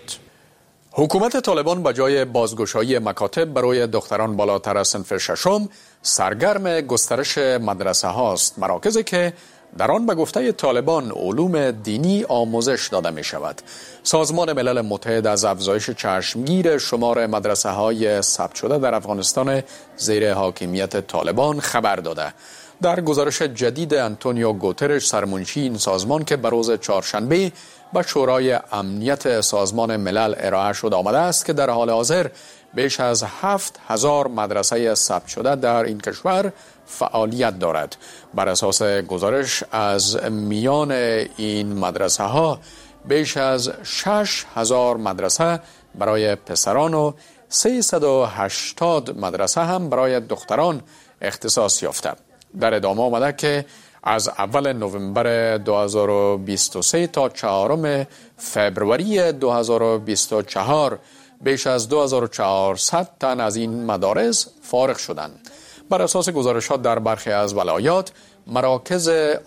حکومت طالبان به جای بازگشایی مکاتب برای دختران بالاتر از صنف ششم سرگرم گسترش مدرسه هاست، مراکزی که در آن به گفته طالبان علوم دینی آموزش داده می شود. سازمان ملل متحد از افزایش چشمگیر شمار مدرسه های ثبت شده در افغانستان زیر حاکمیت طالبان خبر داده. در گزارش جدید انتونیو گوترش، سرمنشی این سازمان که به روز چهارشنبه به شورای امنیت سازمان ملل ارائه شده آمده است که در حال حاضر بیش از هفت هزار مدرسه ثبت شده در این کشور فعالیت دارد. بر اساس گزارش از میان این مدرسه ها بیش از شش هزار مدرسه برای پسران و سیصد و هشتاد مدرسه هم برای دختران اختصاص یافته. در ادامه آمده که از اول نوامبر دو هزار و بیست و سه تا چهارم فوریه دو هزار و بیست و چهار بیش از دو هزار و چهارصد تن از این مدارس فارغ شدند. بر اساس گزارشات در برخی از ولایات، مراکز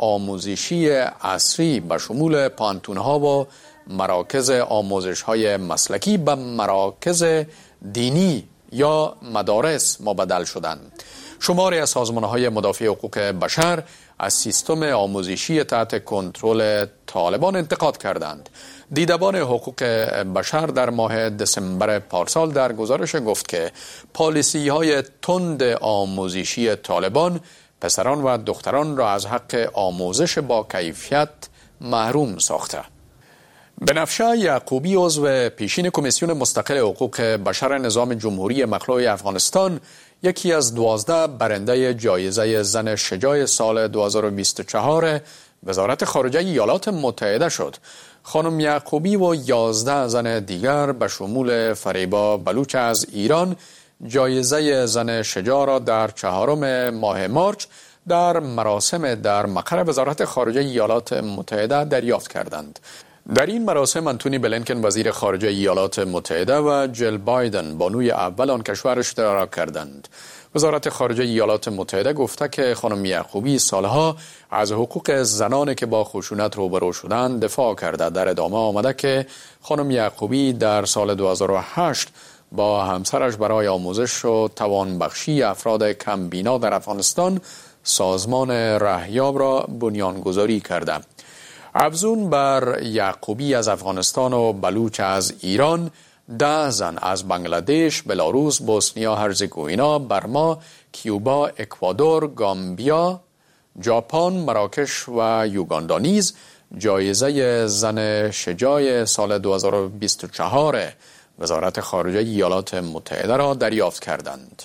آموزشی عصری به شمول پانتون‌ها و مراکز آموزش‌های مسلکی به مراکز دینی یا مدارس مبدل شدند. شماری از سازمان‌های مدافع حقوق بشر از سیستم آموزشی تحت کنترل طالبان انتقاد کردند. دیدبان حقوق بشر در ماه دسامبر پارسال در گزارش گفت که پالیسی‌های تند آموزشی طالبان پسران و دختران را از حق آموزش با کیفیت محروم ساخته. بنفشه یعقوبی عضو پیشین کمیسیون مستقل حقوق بشر نظام جمهوری مخلوع افغانستان یکی از دوازده برنده جایزه زن شجاع سال دو هزار و بیست و چهار وزارت خارجه ایالات متحده شد. خانم یعقوبی و یازده زن دیگر به شمول فریبا بلوچ از ایران جایزه زن شجاع را در چهارم ماه مارچ در مراسم در مقر وزارت خارجه ایالات متحده دریافت کردند. در این مراسم انتونی بلینکن وزیر خارجه ایالات متحده و جل بایدن بانوی اول آن کشور اشتراک کردند. وزارت خارجه ایالات متحده گفته که خانم یعقوبی سالها از حقوق زنانی که با خشونت روبرو شدند دفاع کرده. در ادامه آمده که خانم یعقوبی در سال دو هزار و هشت با همسرش برای آموزش و توانبخشی افراد کم بینا در افغانستان سازمان رهیاب را بنیانگذاری کرده. افزون بر یعقوبی از افغانستان و بلوچ از ایران، ده زن از بنگلادش، بلاروس، بوسنیا هرزگوینا، برما، کیوبا، اکوادور، گامبیا، ژاپن، مراکش و یوگاندا نیز جایزه زن شجاع سال دو هزار و بیست و چهار وزارت خارجه ایالات متحده را دریافت کردند.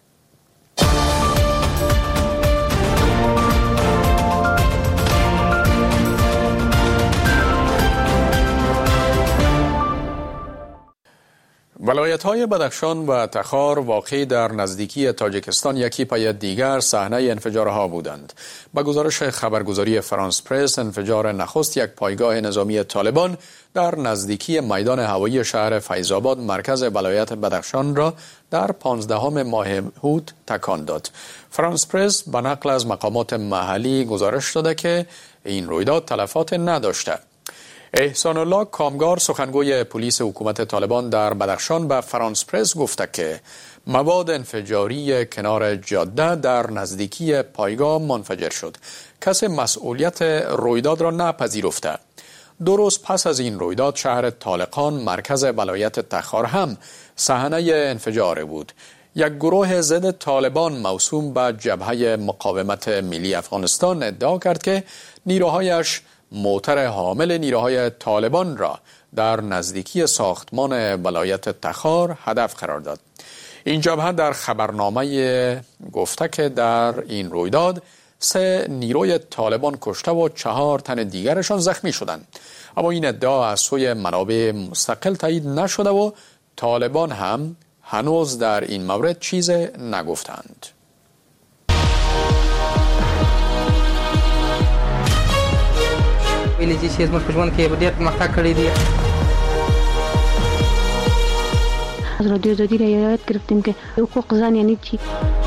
ولایت‌های بدخشان و تخار واقع در نزدیکی تاجیکستان یکی پای دیگر صحنه انفجارها بودند. با گزارش خبرگزاری فرانس پرس، انفجار نخست یک پایگاه نظامی طالبان در نزدیکی میدان هوایی شهر فیض‌آباد مرکز ولایت بدخشان را در پانزدهم ماه هود تکان داد. فرانس پرس به نقل از مقامات محلی گزارش داده که این رویداد تلفات نداشته. احسان الله کامگار سخنگوی پلیس حکومت طالبان در بدخشان به فرانس پرس گفته که مواد انفجاری کنار جاده در نزدیکی پایگاه منفجر شد. کسی مسئولیت رویداد را نپذیرفته. دو روز پس از این رویداد شهر طالقان مرکز ولایت تخار هم صحنه انفجار بود. یک گروه ضد طالبان موسوم به جبهه مقاومت ملی افغانستان ادعا کرد که نیروهایش موتر حامل نیروهای طالبان را در نزدیکی ساختمان ولایت تخار هدف قرار داد. این جبهه در خبرنامه گفته که در این رویداد سه نیروی طالبان کشته و چهار تن دیگرشان زخمی شدند. اما این ادعا از سوی منابع مستقل تایید نشده و طالبان هم هنوز در این مورد چیز نگفتند. ویلې چې زموږ په ژوند کې ډېر پرمختګ کړی دی. از رادیو آزادی را یاد گرفتیم که حقوق زن یعنی چی.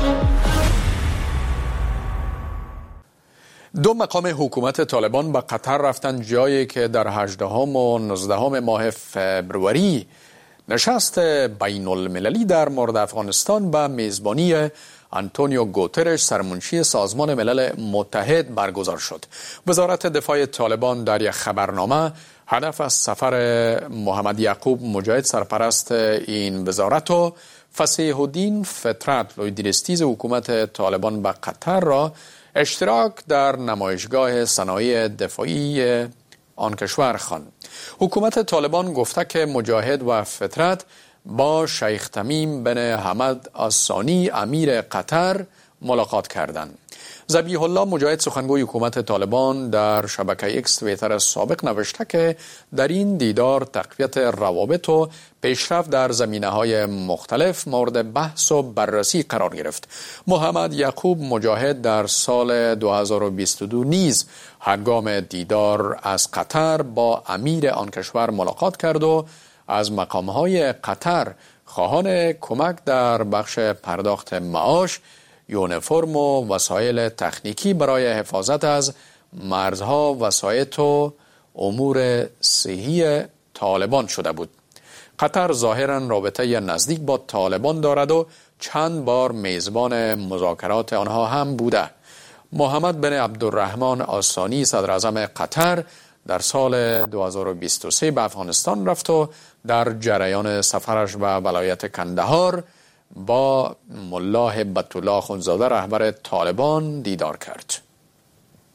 دو مقام حکومت طالبان به قطر رفتند، جایی که در هجدهم و نوزدهم ماه فبروری نشست بین المللی در مورد افغانستان به میزبانی آنتونیو گوترش سرمنشی سازمان ملل متحد برگزار شد. وزارت دفاع طالبان در یک خبرنامه هدف از سفر محمد یعقوب مجاهد سرپرست این وزارت و فصیح الدین فطرت لویدرستیز حکومت طالبان به قطر را اشتراک در نمایشگاه صنایع دفاعی آن کشور خواند. حکومت طالبان گفته که مجاهد و فطرت با شیخ تمیم بن حمد الثانی امیر قطر ملاقات کردند. ذبیح الله مجاهد سخنگوی حکومت طالبان در شبکه ایکس توییتر سابق نوشته که در این دیدار تقویت روابط و پیشرفت در زمینه‌های مختلف مورد بحث و بررسی قرار گرفت. محمد یعقوب مجاهد در سال دو هزار و بیست و دو نیز هنگام دیدار از قطر با امیر آن کشور ملاقات کرد و از مقام‌های قطر خواهان کمک در بخش پرداخت معاش، یونیفرم و وسایل تکنیکی برای حفاظت از مرزها، وسایط و امور صحی طالبان شده بود. قطر ظاهراً رابطه نزدیک با طالبان دارد و چند بار میزبان مذاکرات آنها هم بوده. محمد بن عبدالرحمن الثانی صدر اعظم قطر در سال دو هزار و بیست و سه به افغانستان رفت و در جریان سفرش به ولایت کندهار با ملا هبت الله اخندزاده رهبر طالبان دیدار کرد.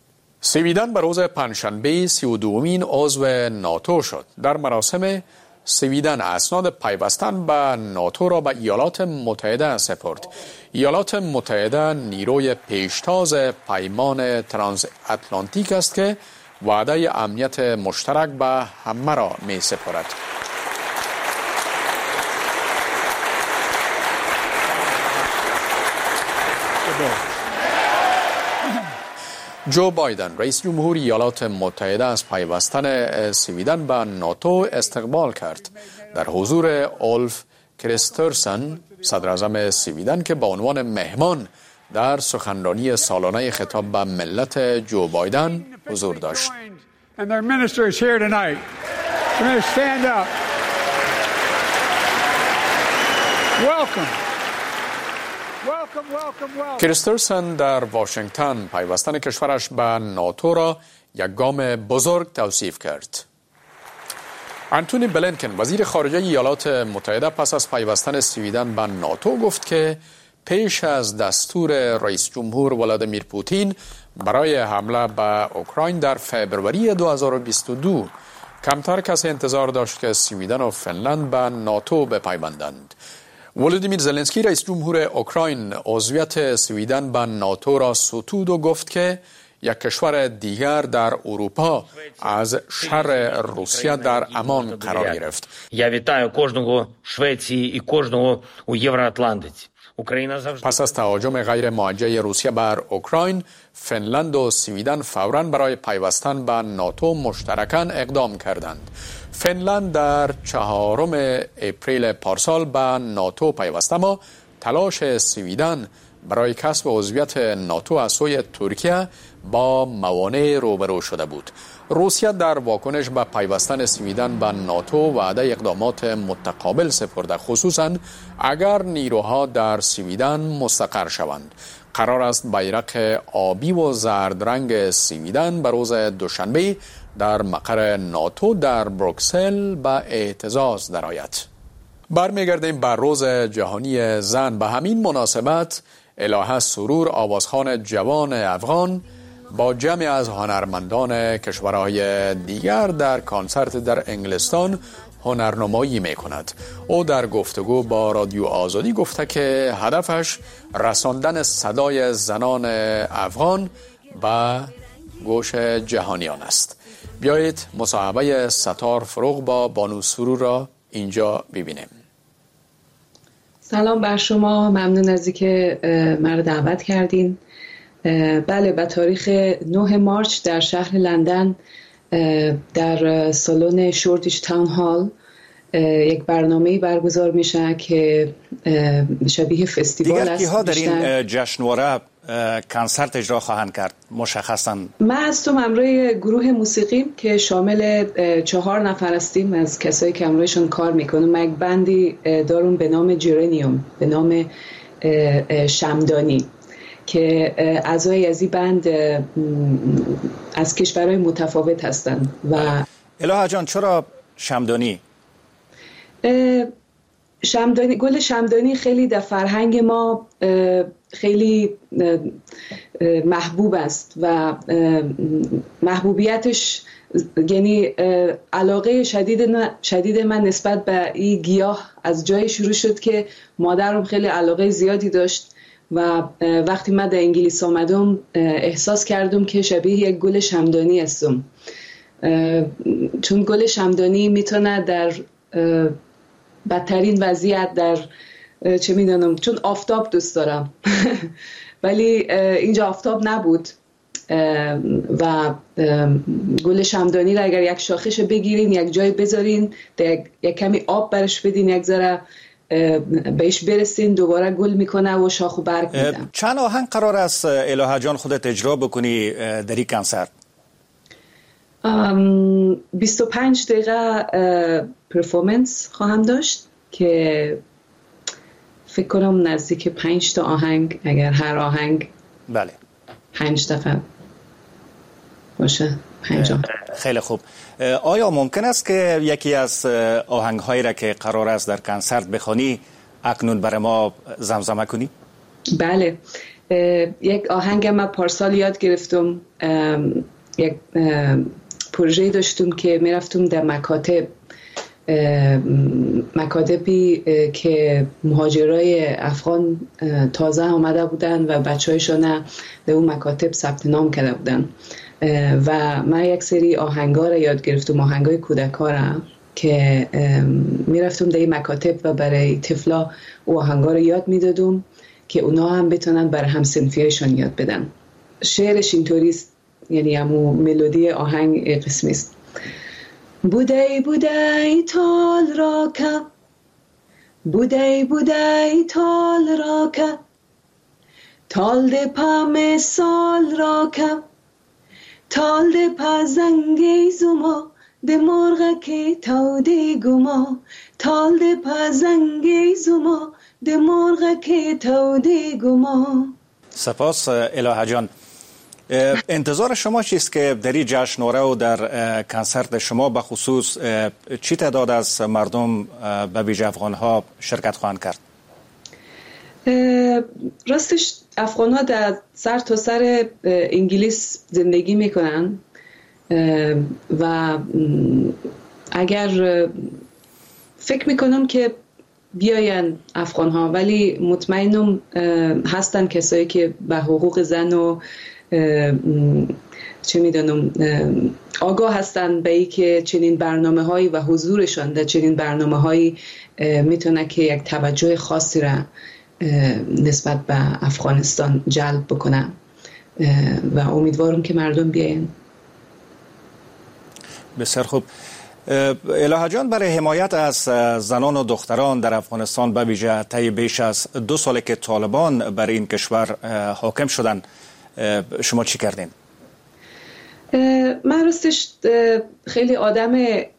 سویدن به روز پنجشنبه سی و دومین عضو ناتو شد. در مراسم سویدن اسناد پیوستن به ناتو را به ایالات متحده سپرد. ایالات متحده نیروی پیشتاز پیمان ترانس اتلانتیک است که وعده امنیت مشترک به همه را می سپارد. جو بایدن رئیس جمهور ایالات متحده از پیوستن سویدن به ناتو استقبال کرد. در حضور اولف کریسترسن صدر اعظم سویدن که با عنوان مهمان در سخنرانی سالانه خطاب به ملت جو بایدن حضور داشت. کریسترسن در واشنگتن پیوستن کشورش به ناتو را یک گام بزرگ توصیف کرد. انتونی بلینکن وزیر خارجه ایالات متحده پس از پیوستن سویدن به ناتو گفت که پیش از دستور رئیس جمهور ولادیمیر پوتین برای حمله به اوکراین در فوریه دو هزار و بیست و دو کمتر کسی انتظار داشت که سویدن و فنلند به ناتو بپیوندند. ولودیمیر زلنسکی رئیس جمهور اوکراین عضویت سویدن به ناتو را ستود و گفت که یک کشور دیگر در اروپا از شر روسیه در امان قرار گرفت. Я вітаю кожного Швеції і кожного у Євроатлантиці. پس از تهاجم غیر موجه روسیه بر اوکراین، فنلند و سویدن فوراً برای پیوستن به ناتو مشترکاً اقدام کردند. فنلند در چهارم اپریل پارسال به ناتو پیوست، اما تلاش سویدن برای کسب عضویت ناتو از سوی ترکیه با موانع روبرو شده بود. روسیه در واکنش به پیوستن سویدن به ناتو وعده اقدامات متقابل سپرده، خصوصا اگر نیروها در سویدن مستقر شوند. قرار است بیرق آبی و زرد رنگ سویدن به روز دوشنبه در مقر ناتو در بروکسل به اعتزاز درآید. برمیگردیم بر روز جهانی زن. به همین مناسبت الهه سرور آوازخوان جوان افغان با جمعی از هنرمندان کشورهای دیگر در کنسرت در انگلستان هنرنمایی می کند. او در گفتگو با رادیو آزادی گفته که هدفش رساندن صدای زنان افغان به گوش جهانیان است. بیایید مصاحبه ستار فروغ با بانو سرور را اینجا ببینیم. سلام بر شما، ممنون از اینکه مرا دعوت کردین. بله، به تاریخ نه مارچ در شهر لندن در سالن شوردیش تاون هال یک برنامه برگزار میشه که شبیه فستیوال است. دیگر کیها در این جشنواره کنسرت اجرا خواهند کرد مشخصاً؟ من هستم همراه گروه موسیقی که شامل چهار نفر هستیم از کسایی که همراهشون کار میکنم. من یک بندی دارم به نام جرانیوم، به نام شمدانی، که اعضای از این بند از کشورهای متفاوت هستند. و الهه جان چرا شمدانی؟ شمدانی، گل شمدانی خیلی در فرهنگ ما خیلی محبوب است و محبوبیتش یعنی علاقه شدید شدید من نسبت به این گیاه از جای شروع شد که مادرم خیلی علاقه زیادی داشت و وقتی من در انگلیس آمدم احساس کردم که شبیه یک گل شمدانی هستم، چون گل شمدانی میتونه در بدترین وضعیت، در چه میدونم، چون آفتاب دوست دارم ولی اینجا آفتاب نبود و گل شمدانی را اگر یک شاخش بگیرین، یک جای بذارین، یک, یک کمی آب برش بدین، یک ذره بهش برسین، دوباره گل میکنه و شاخ و برگ میده. چند آهنگ قرار است الهه جان خودت اجرا بکنی در این کنسرت؟ بیست و پنج دقیقه پرفورمنس خواهم داشت که فکر کنم نزدیک پنج تا آهنگ، اگر هر آهنگ بله پنج دقیقه باشه. پنج آهنگ. خیلی خوب. آیا ممکن است که یکی از آهنگ هایی را که قرار است در کنسرت بخوانی اکنون برای ما زمزمه کنی؟ بله، یک آهنگ من پارسال یاد گرفتم، یک پروژه داشتم که میرفتم در مکاتب مکاتبی که مهاجرای افغان تازه آمده بودن و بچه هایشان در اون مکاتب ثبت نام کرده بودن و من یک سری آهنگا را یاد گرفتم، آهنگای کودکا را که میرفتم در این مکاتب و برای طفلا او آهنگا را یاد میدادم که اونا هم بتونن برای همسنفیایشان یاد بدن. شعرش اینطوریست، یعنی همو ملودی آهنگ قسمی است. بودی بودی تال را که بودی بودی تال را که تال ده پا مثال را که تال ده پا زنگی زما ده مرغ که تاوده گما تال ده پا زنگی زما ده مرغ که تاوده گما. سپاس الهه جان. انتظار شما چیست که در این جشنواره و در کنسرت شما به خصوص چی تعداد از مردم به ویژه افغان ها شرکت خواهند کرد؟ راستش افغان ها در سر تا سر انگلیس زندگی میکنن و اگر فکر میکنم که بیاین افغان ها، ولی مطمئنم هستن کسایی که به حقوق زن و چه میدونم آگاه هستن به ای که چنین برنامه هایی و حضورشان در چنین برنامه هایی میتونه که یک توجه خاصی را نسبت به افغانستان جلب بکنه و امیدوارم که مردم بیاین. بسیار خوب. الهه جان، برای حمایت از زنان و دختران در افغانستان به ویژه طی بیش از دو ساله که طالبان بر این کشور حاکم شدن شما چی کردین؟ من راستش خیلی آدم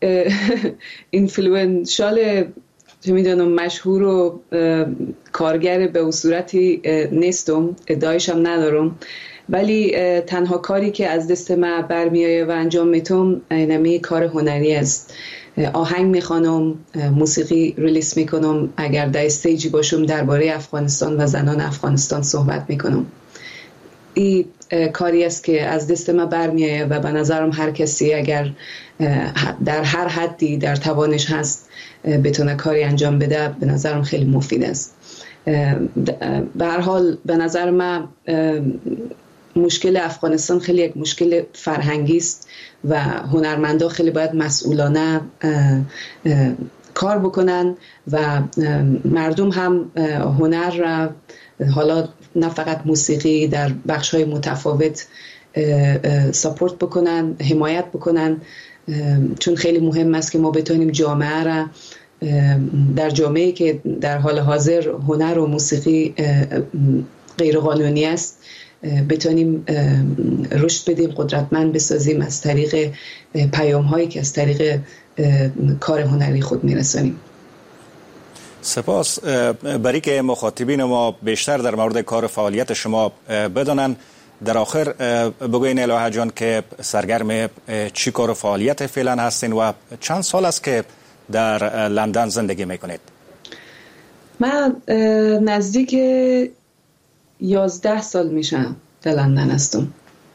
اینفلوئنشال چه میدونم مشهور و کارگر به صورتی نیستم، ادعایشم ندارم، ولی تنها کاری که از دست من برمیایه و انجام میتونم اینمی کار هنری است. آهنگ میخوانم، موسیقی ریلیس میکنم، اگر در استیجی باشم درباره افغانستان و زنان افغانستان صحبت میکنم. این کاری است که از دست ما برمیایه و به نظرم هر کسی اگر در هر حدی در توانش هست بتونه کاری انجام بده به نظرم خیلی مفید است. به هر حال به نظر من مشکل افغانستان خیلی یک مشکل فرهنگی است و هنرمندا خیلی باید مسئولانه کار بکنن و مردم هم هنر را حالا نه فقط موسیقی در بخش‌های متفاوت ساپورت بکنن، حمایت بکنن، چون خیلی مهم است که ما بتونیم جامعه را در جامعه‌ای که در حال حاضر هنر و موسیقی غیر قانونی است بتونیم رشد بدیم، قدرتمند بسازیم از طریق پیام‌هایی که از طریق کار هنری خود میرسانیم. سپاس. برای که مخاطبین ما بیشتر در مورد کار فعالیت شما بدانن، در آخر بگوین الهه جان که سرگرم چی کار فعالیت فعلا هستین و چند سال است که در لندن زندگی میکنید؟ من نزدیک یازده سال میشم در لندن هستم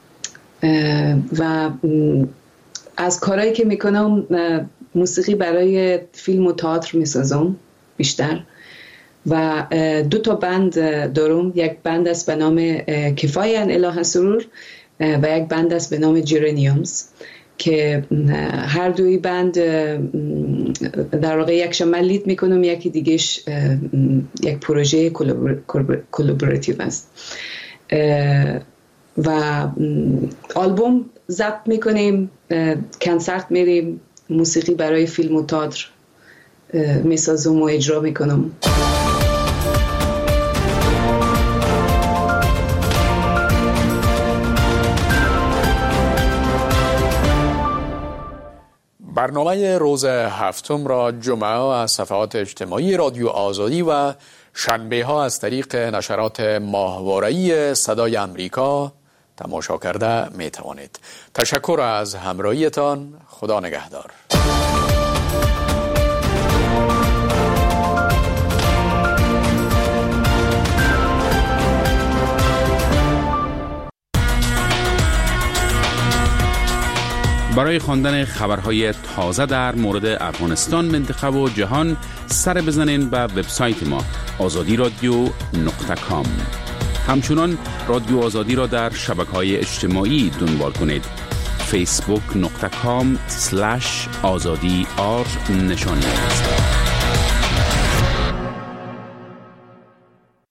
و از کارهایی که میکنم موسیقی برای فیلم و تئاتر میسازم بیشتر و دو تا بند دارم. یک بند است به نام کفایان اله سرور و یک بند است به نام جرانیومز که هر دوی بند در واقع یکشون من لید میکنم، یکی دیگهش یک پروژه کلابوراتیو است و آلبوم ضبط میکنیم، کنسرت میریم، موسیقی برای فیلم و تئاتر میسازم و اجرا میکنم. برنامه روز هفتم را جمعه از صفحات اجتماعی رادیو آزادی و شنبه ها از طریق نشرات ماهواره‌ای صدای امریکا تماشا کرده می توانید. تشکر از همراهیتان. خدا نگهدار. برای خواندن خبرهای تازه در مورد افغانستان، منطقه و جهان سر بزنین به وبسایت ما آزادی رادیو نقطه کام. همچنان رادیو آزادی را در شبکه‌های اجتماعی دنبال کنید. فیسبوک نقطه کام سلش آزادی آر نشانی است.